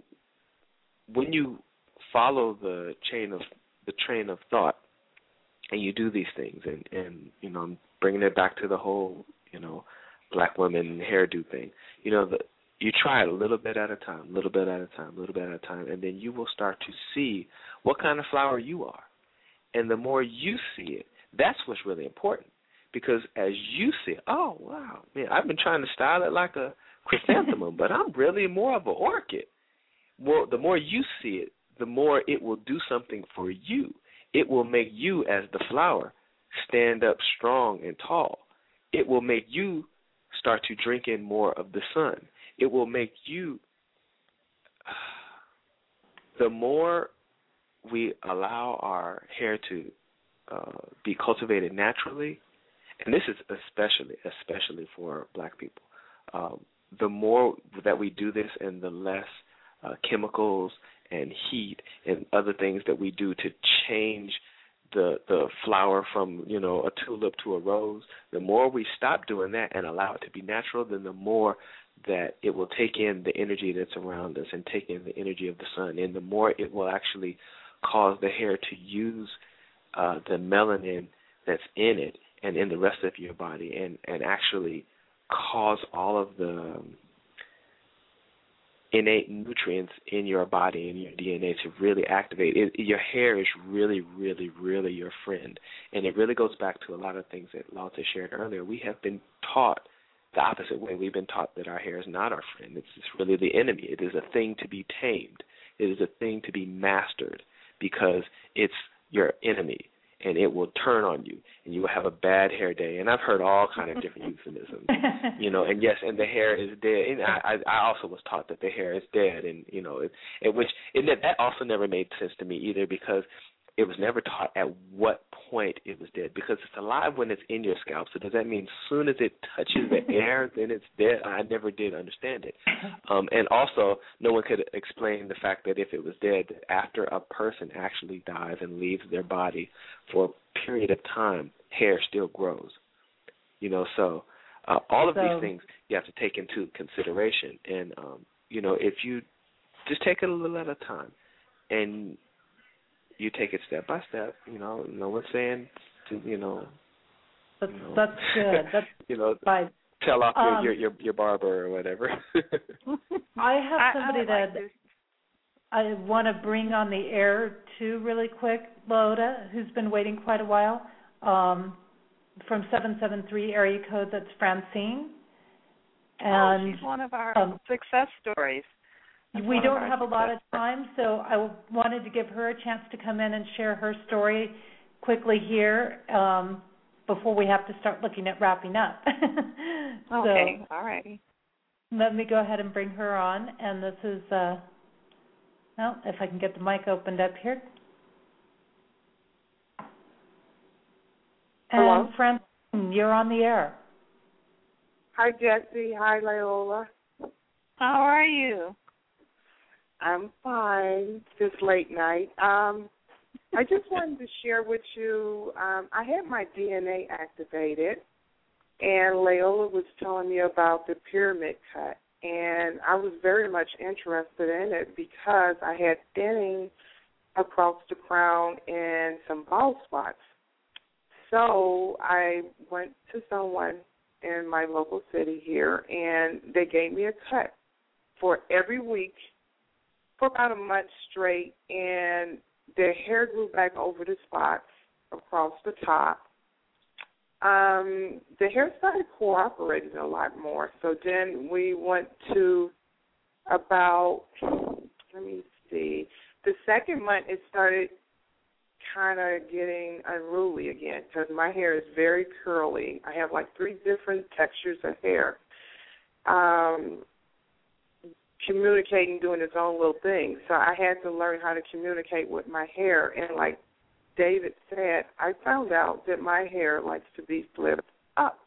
when you follow the chain of the train of thought, and you do these things, and, and you know, I'm bringing it back to the whole, you know, black women hairdo thing. You know, the, you try it a little bit at a time, a little bit at a time, a little bit at a time, and then you will start to see what kind of flower you are. And the more you see it, that's what's really important, because as you see it, oh, wow, man, I've been trying to style it like a chrysanthemum, but I'm really more of an orchid. Well, the more you see it, the more it will do something for you. It will make you, as the flower, stand up strong and tall. It will make you start to drink in more of the sun. It will make you, the more we allow our hair to uh, be cultivated naturally, and this is especially, especially for black people, um, the more that we do this and the less uh, chemicals and heat and other things that we do to change the the flower from, you know, a tulip to a rose, the more we stop doing that and allow it to be natural, then the more that it will take in the energy that's around us and take in the energy of the sun, and the more it will actually cause the hair to use uh, the melanin that's in it and in the rest of your body, and, and actually cause all of the um, innate nutrients in your body and your D N A to really activate. It, your hair is really, really, really your friend. And it really goes back to a lot of things that Lao Tzu shared earlier. We have been taught the opposite way. We've been taught that our hair is not our friend. It's, it's really the enemy. It is a thing to be tamed. It is a thing to be mastered, because it's your enemy, and it will turn on you, and you will have a bad hair day. And I've heard all kind of different euphemisms, you know. And yes, and the hair is dead. And I, I also was taught that the hair is dead, and you know, it, it which and that, that also never made sense to me either, because it was never taught at what point it was dead. Because it's alive when it's in your scalp. So does that mean as soon as it touches the air, then it's dead? I never did understand it. Um, and also, no one could explain the fact that if it was dead, after a person actually dies and leaves their body for a period of time, hair still grows. You know, so uh, all of so, these things you have to take into consideration. And, um, you know, if you just take it a little at a time, and you take it step by step, you know, no one's saying, to, you know. That's, you know, that's good. That's you know, by, tell off um, your, your your barber or whatever. I have somebody I, I like that this. I want to bring on the air too really quick, Loda, who's been waiting quite a while. Um, from seven seven three area code. That's Francine. And oh, she's one of our um, success stories. That's we don't have a lot of time, so I wanted to give her a chance to come in and share her story quickly here um, before we have to start looking at wrapping up. Okay, so, all righty. Let me go ahead and bring her on, and this is, uh, well, if I can get the mic opened up here. Hello? And Francine, you're on the air. Hi, Jesse. Hi, Leola. How are you? I'm fine this late night. Um, I just wanted to share with you, um, I had my D N A activated, and Leola was telling me about the pyramid cut, and I was very much interested in it because I had thinning across the crown and some bald spots. So I went to someone in my local city here, and they gave me a cut for every week for about a month straight, and the hair grew back over the spots across the top. Um, the hair started cooperating a lot more. So then we went to about, let me see, the second month it started kind of getting unruly again because my hair is very curly. I have like three different textures of hair. Um, communicating, doing its own little thing. So I had to learn how to communicate with my hair. And like David said, I found out that my hair likes to be flipped up.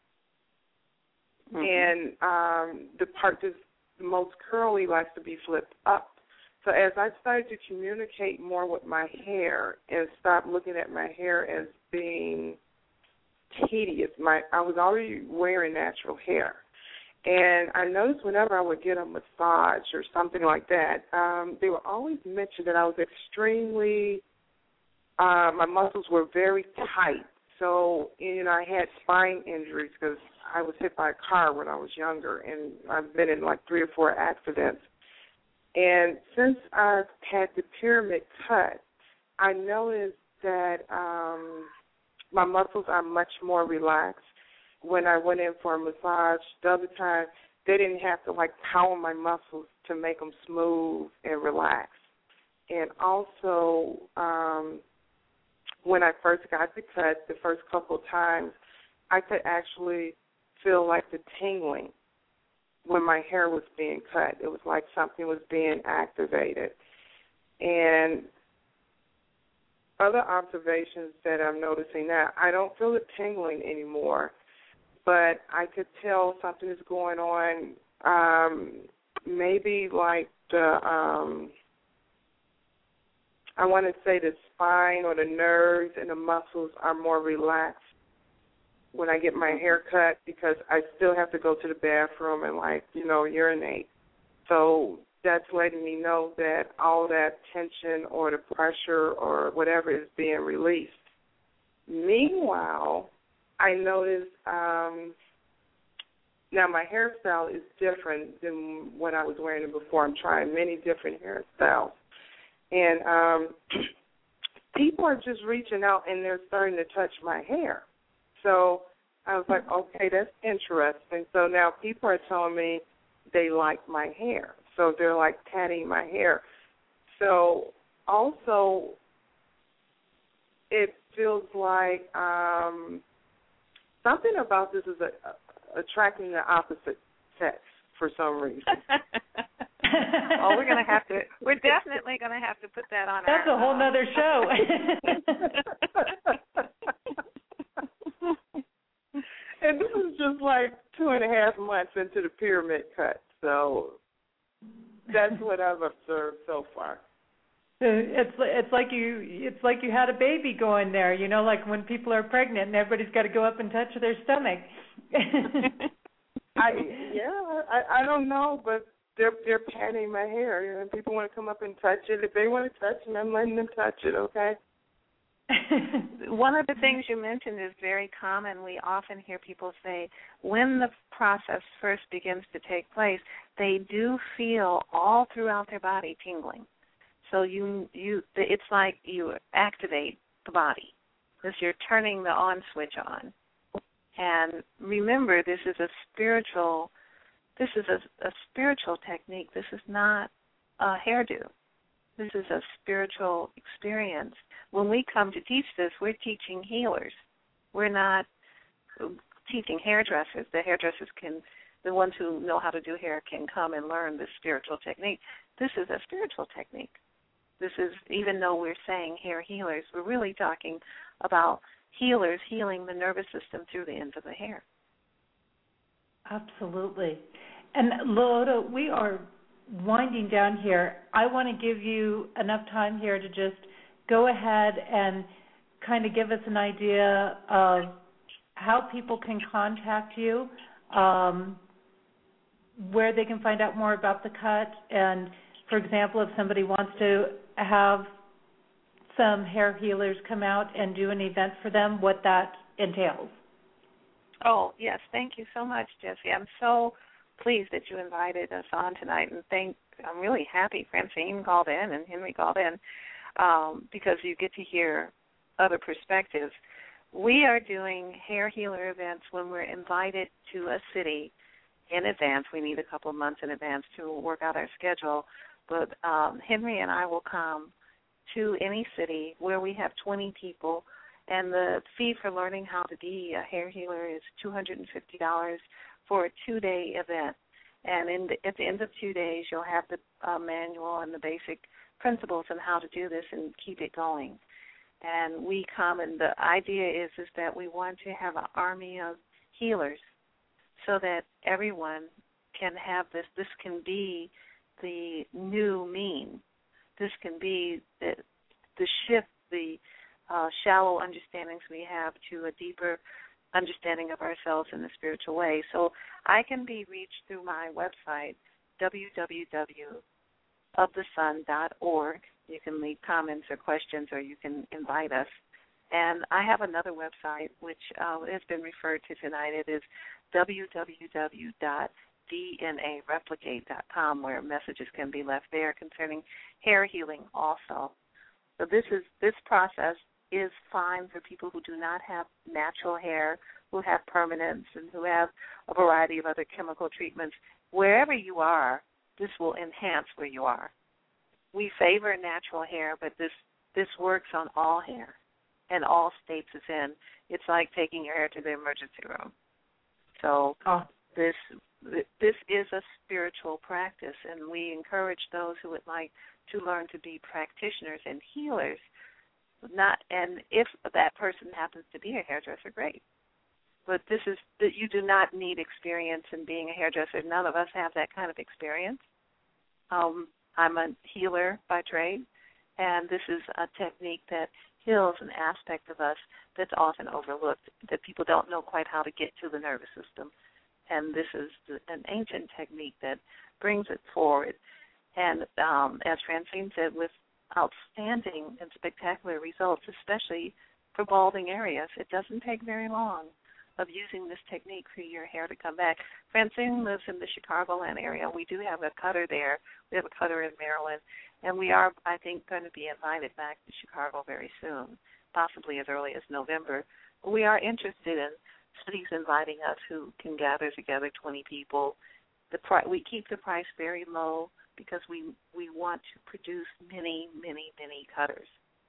Mm-hmm. And um, the part that's the most curly likes to be flipped up. So as I started to communicate more with my hair and stop looking at my hair as being tedious, my I was already wearing natural hair. And I noticed whenever I would get a massage or something like that, um, they would always mention that I was extremely, uh, my muscles were very tight. So, you know, I had spine injuries because I was hit by a car when I was younger, and I've been in like three or four accidents. And since I've had the pyramid cut, I noticed that um, my muscles are much more relaxed. When I went in for a massage the other time, they didn't have to, like, pound my muscles to make them smooth and relax. And also, um, when I first got the cut, the first couple of times, I could actually feel like the tingling when my hair was being cut. It was like something was being activated. And other observations that I'm noticing now, I don't feel it tingling anymore, but I could tell something is going on, um, maybe like the, um, I want to say the spine or the nerves and the muscles are more relaxed when I get my hair cut because I still have to go to the bathroom and, like, you know, urinate. So that's letting me know that all that tension or the pressure or whatever is being released. Meanwhile, I noticed um, now my hairstyle is different than when I was wearing it before. I'm trying many different hairstyles. And um, people are just reaching out and they're starting to touch my hair. So I was like, okay, that's interesting. So now people are telling me they like my hair. So they're like patting my hair. So also it feels like um, something about this is a, a, attracting the opposite sex for some reason. Oh, we're gonna have to. We're definitely gonna have to put that on. That's our, a whole uh, nother show. And this is just like two and a half months into the pyramid cut, so that's what I've observed so far. It's it's like you it's like you had a baby going there, you know, like when people are pregnant and everybody's got to go up and touch their stomach. I yeah, I, I don't know, but they're they're patting my hair, you know, and people want to come up and touch it. If they want to touch it, I'm letting them touch it, okay? One of the things you mentioned is very common. We often hear people say when the process first begins to take place, they do feel all throughout their body tingling. So you you it's like you activate the body. As you're turning the on switch on. And remember, this is a spiritual, this is a, a spiritual technique. This is not a hairdo. This is a spiritual experience. When we come to teach this, we're teaching healers. We're not teaching hairdressers. The hairdressers can, the ones who know how to do hair can come and learn this spiritual technique. This is a spiritual technique. This is, even though we're saying hair healers, we're really talking about healers healing the nervous system through the ends of the hair. Absolutely. And Loda, we are winding down here. I want to give you enough time here to just go ahead and kind of give us an idea of how people can contact you, um, where they can find out more about the cut, and, for example, if somebody wants to have some hair healers come out and do an event for them, what that entails. Oh, yes. Thank you so much, Jesse. I'm so pleased that you invited us on tonight, and thank, I'm really happy Francine called in and Henry called in um, because you get to hear other perspectives. We are doing hair healer events when we're invited to a city in advance. We need a couple of months in advance to work out our schedule, but um, Henry and I will come to any city where we have twenty people, and the fee for learning how to be a hair healer is two hundred fifty dollars for a two-day event. And in the, at the end of two days, you'll have the uh, manual and the basic principles on how to do this and keep it going. And we come, and the idea is, is that we want to have an army of healers so that everyone can have this. This can be the new mean. This can be the, the shift, the uh, shallow understandings we have to a deeper understanding of ourselves in the spiritual way. So I can be reached through my website, w w w dot of the sun dot org. You can leave comments or questions, or you can invite us. And I have another website, which uh, has been referred to tonight. It is w w w dot d n a replicate dot com, where messages can be left there concerning hair healing also. So this is this process is fine for people who do not have natural hair, who have permanence, and who have a variety of other chemical treatments. Wherever you are, this will enhance where you are. We favor natural hair, but this, this works on all hair and all states it's in. It's like taking your hair to the emergency room. So oh. this this is a spiritual practice, and we encourage those who would like to learn to be practitioners and healers. Not, and if that person happens to be a hairdresser, great. But this is that you do not need experience in being a hairdresser. None of us have that kind of experience. Um, I'm a healer by trade, and this is a technique that heals an aspect of us that's often overlooked, that people don't know quite how to get to the nervous system. And this is an ancient technique that brings it forward. And um, as Francine said, with outstanding and spectacular results, especially for balding areas, it doesn't take very long of using this technique for your hair to come back. Francine lives in the Chicagoland area. We do have a cutter there. We have a cutter in Maryland. And we are, I think, going to be invited back to Chicago very soon, possibly as early as November. We are interested in cities inviting us who can gather together twenty people. The pri- we keep the price very low because we we want to produce many, many, many cutters.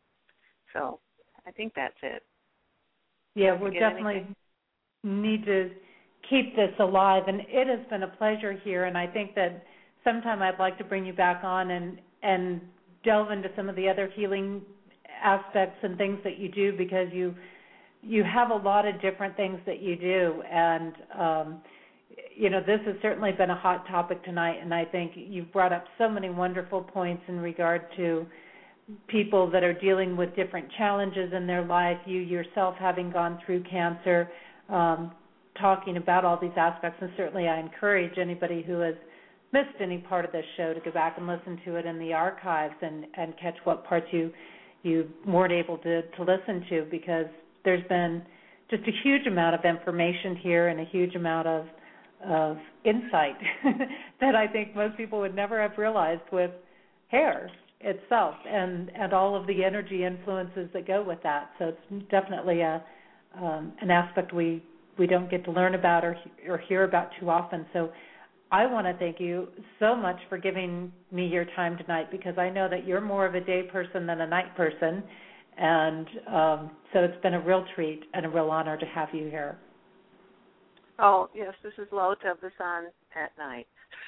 So I think that's it. Yeah, we definitely anything? need to keep this alive, and it has been a pleasure here, and I think that sometime I'd like to bring you back on and, and delve into some of the other healing aspects and things that you do, because you you have a lot of different things that you do, and um, you know, this has certainly been a hot topic tonight, and I think you've brought up so many wonderful points in regard to people that are dealing with different challenges in their life, you yourself having gone through cancer, um, talking about all these aspects, and certainly I encourage anybody who has missed any part of this show to go back and listen to it in the archives and, and catch what parts you, you weren't able to, to listen to, because there's been just a huge amount of information here and a huge amount of of insight that I think most people would never have realized with hair. itself and, and all of the energy influences that go with that. So it's definitely a um, an aspect we, we don't get to learn about or or hear about too often. So I want to thank you so much for giving me your time tonight, because I know that you're more of a day person than a night person, and um, so it's been a real treat and a real honor to have you here. Oh, yes, this is Lota of the Sun at night.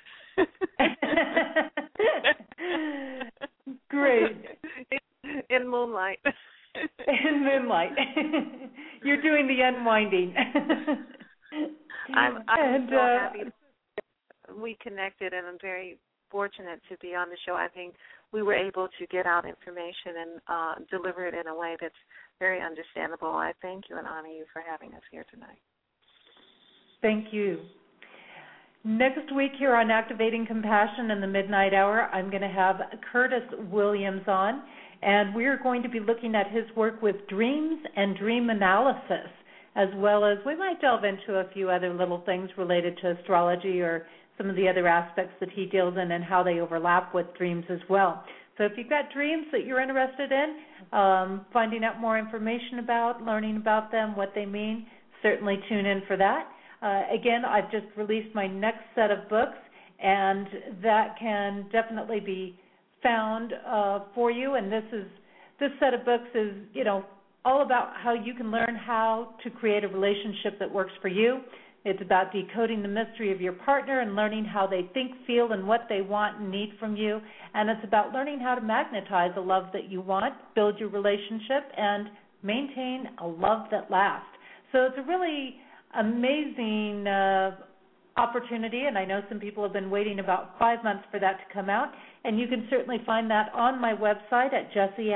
Great. In, in moonlight. In moonlight. You're doing the unwinding. I'm, I'm and, so uh, happy we connected, and I'm very fortunate to be on the show. I think we were able to get out information and uh, deliver it in a way that's very understandable. I thank you and honor you for having us here tonight. Thank you. Next week here on Activating Compassion in the Midnight Hour, I'm going to have Curtis Williams on, and we're going to be looking at his work with dreams and dream analysis, as well as we might delve into a few other little things related to astrology or some of the other aspects that he deals in and how they overlap with dreams as well. So if you've got dreams that you're interested in, um, finding out more information about, learning about them, what they mean, certainly tune in for that. Uh, again, I've just released my next set of books, and that can definitely be found uh, for you. And this is this set of books is, you know, all about how you can learn how to create a relationship that works for you. It's about decoding the mystery of your partner and learning how they think, feel, and what they want and need from you. And it's about learning how to magnetize a love that you want, build your relationship, and maintain a love that lasts. So it's a really amazing uh, opportunity, and I know some people have been waiting about five months for that to come out, and you can certainly find that on my website at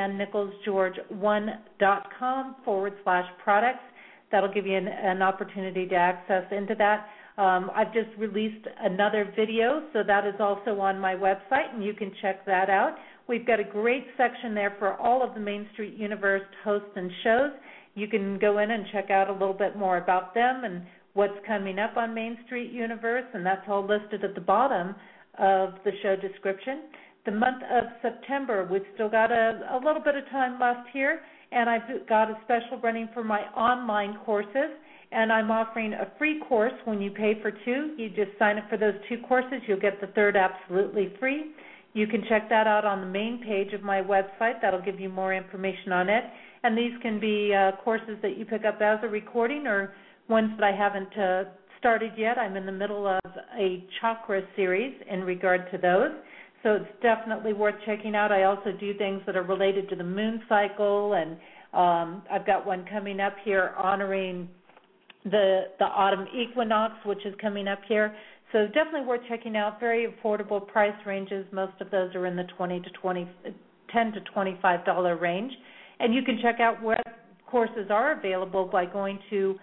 jessiannicholsgeorge1.com forward slash products. That'll give you an, an opportunity to access into that. Um, I've just released another video, so that is also on my website, and you can check that out. We've got a great section there for all of the Main Street Universe hosts and shows. You can go in and check out a little bit more about them and what's coming up on Main Street Universe, and that's all listed at the bottom of the show description. The month of September, we've still got a, a little bit of time left here, and I've got a special running for my online courses, and I'm offering a free course when you pay for two. You just sign up for those two courses. You'll get the third absolutely free. You can check that out on the main page of my website. That'll give you more information on it. And these can be uh, courses that you pick up as a recording or ones that I haven't uh, started yet. I'm in the middle of a chakra series in regard to those. So it's definitely worth checking out. I also do things that are related to the moon cycle, and um, I've got one coming up here honoring the the autumn equinox, which is coming up here. So definitely worth checking out. Very affordable price ranges. Most of those are in the twenty to twenty, ten to twenty-five dollar range. And you can check out where courses are available by going to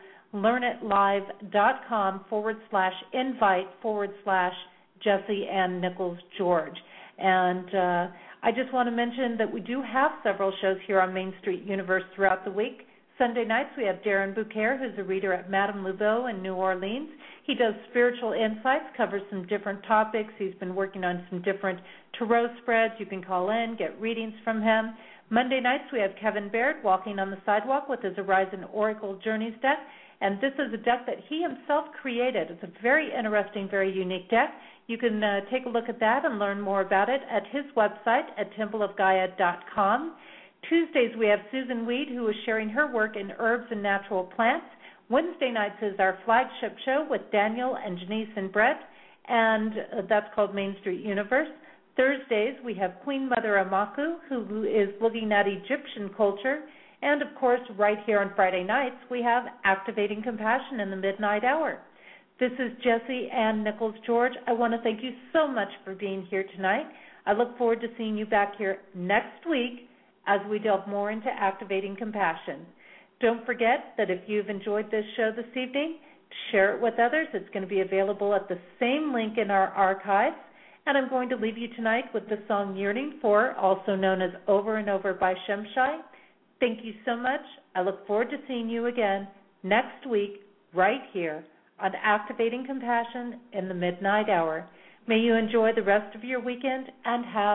learnitlive.com forward slash invite forward slash Jessie Ann Nichols George. And uh, I just want to mention that we do have several shows here on Main Street Universe throughout the week. Sunday nights we have Darren Bouquet, who's a reader at Madame Louveau in New Orleans. He does spiritual insights, covers some different topics. He's been working on some different tarot spreads. You can call in, get readings from him. Monday nights we have Kevin Baird walking on the sidewalk with his Horizon Oracle Journeys deck. And this is a deck that he himself created. It's a very interesting, very unique deck. You can uh, take a look at that and learn more about it at his website at temple of gaia dot com. Tuesdays we have Susan Weed, who is sharing her work in herbs and natural plants. Wednesday nights is our flagship show with Daniel and Janice and Brett, and uh, that's called Main Street Universe. Thursdays we have Queen Mother Amaku, who is looking at Egyptian culture. And, of course, right here on Friday nights, we have Activating Compassion in the Midnight Hour. This is Jessie Ann Nichols George. I want to thank you so much for being here tonight. I look forward to seeing you back here next week as we delve more into Activating Compassion. Don't forget that if you've enjoyed this show this evening, share it with others. It's going to be available at the same link in our archives. And I'm going to leave you tonight with the song Yearning For, also known as Over and Over by Shemshai. Thank you so much. I look forward to seeing you again next week right here on Activating Compassion in the Midnight Hour. May you enjoy the rest of your weekend and have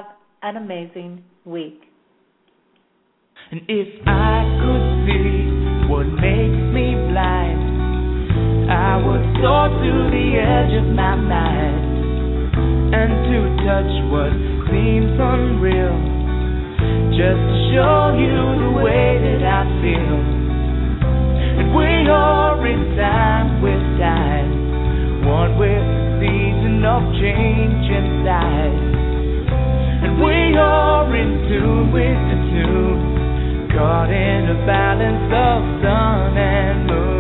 an amazing week. And if I could see what makes me blind, I would soar to the edge of my mind, and to touch what seems unreal, just to show you the way that I feel. And we are in time with time, one with the season of change inside. And we are in tune with the tune, caught in a balance of sun and moon.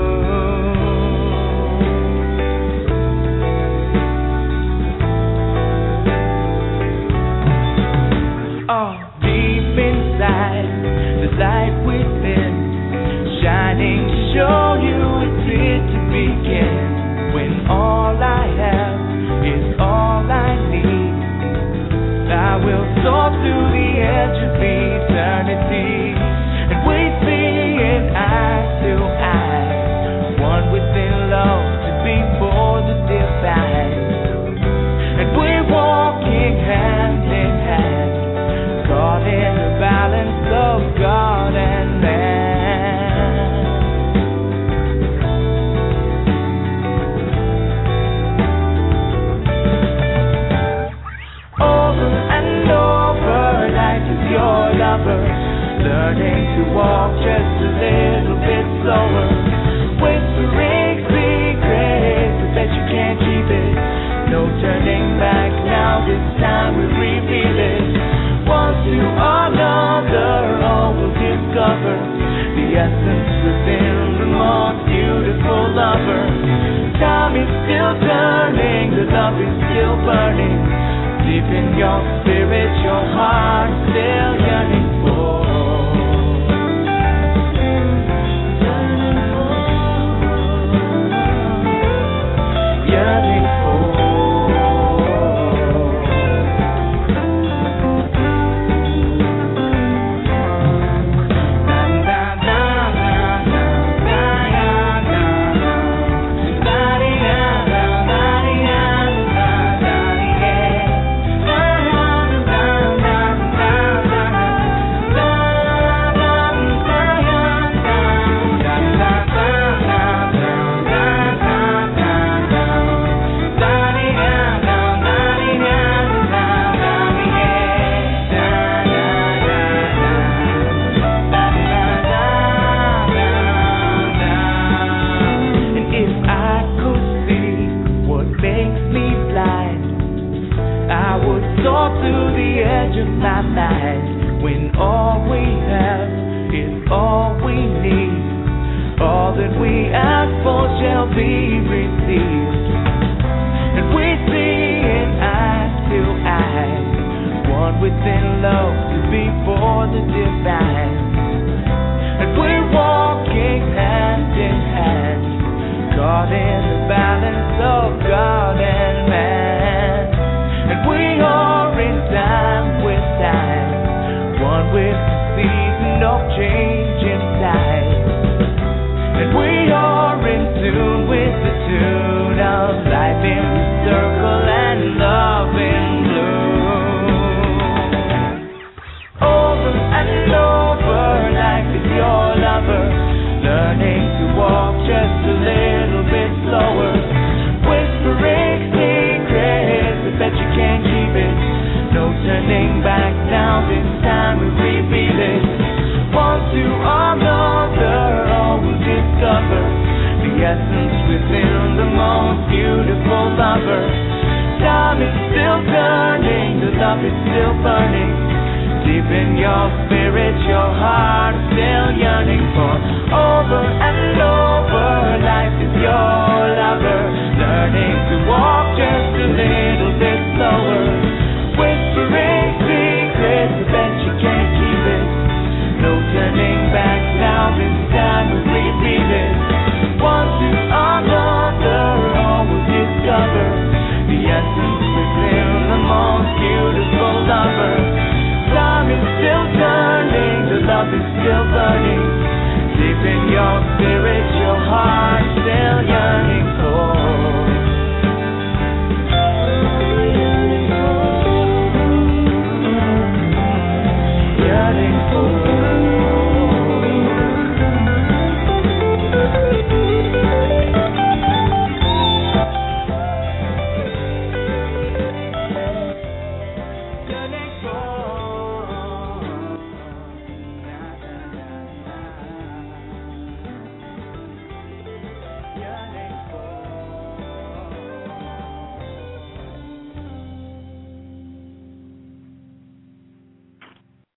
Oh, deep inside, the light within, shining to show you it's here to begin. When all I have is all I need, I will soar to the edge of eternity. And we see it eye to eye, one within love to be for the divine. And we're walking hand in hand, caught in the balance of God and man. Over and over, life is your lover, learning to walk just a little bit slower, whispering secrets, I bet you can't keep it. No turning back now, this time we reveal it. One to another, all will discover the essence within the most beautiful lover. Time is still turning, the love is still burning. Deep in your spirit, your heart is still yearning for. Yearning for. Yearning for. The essence within the most beautiful lover.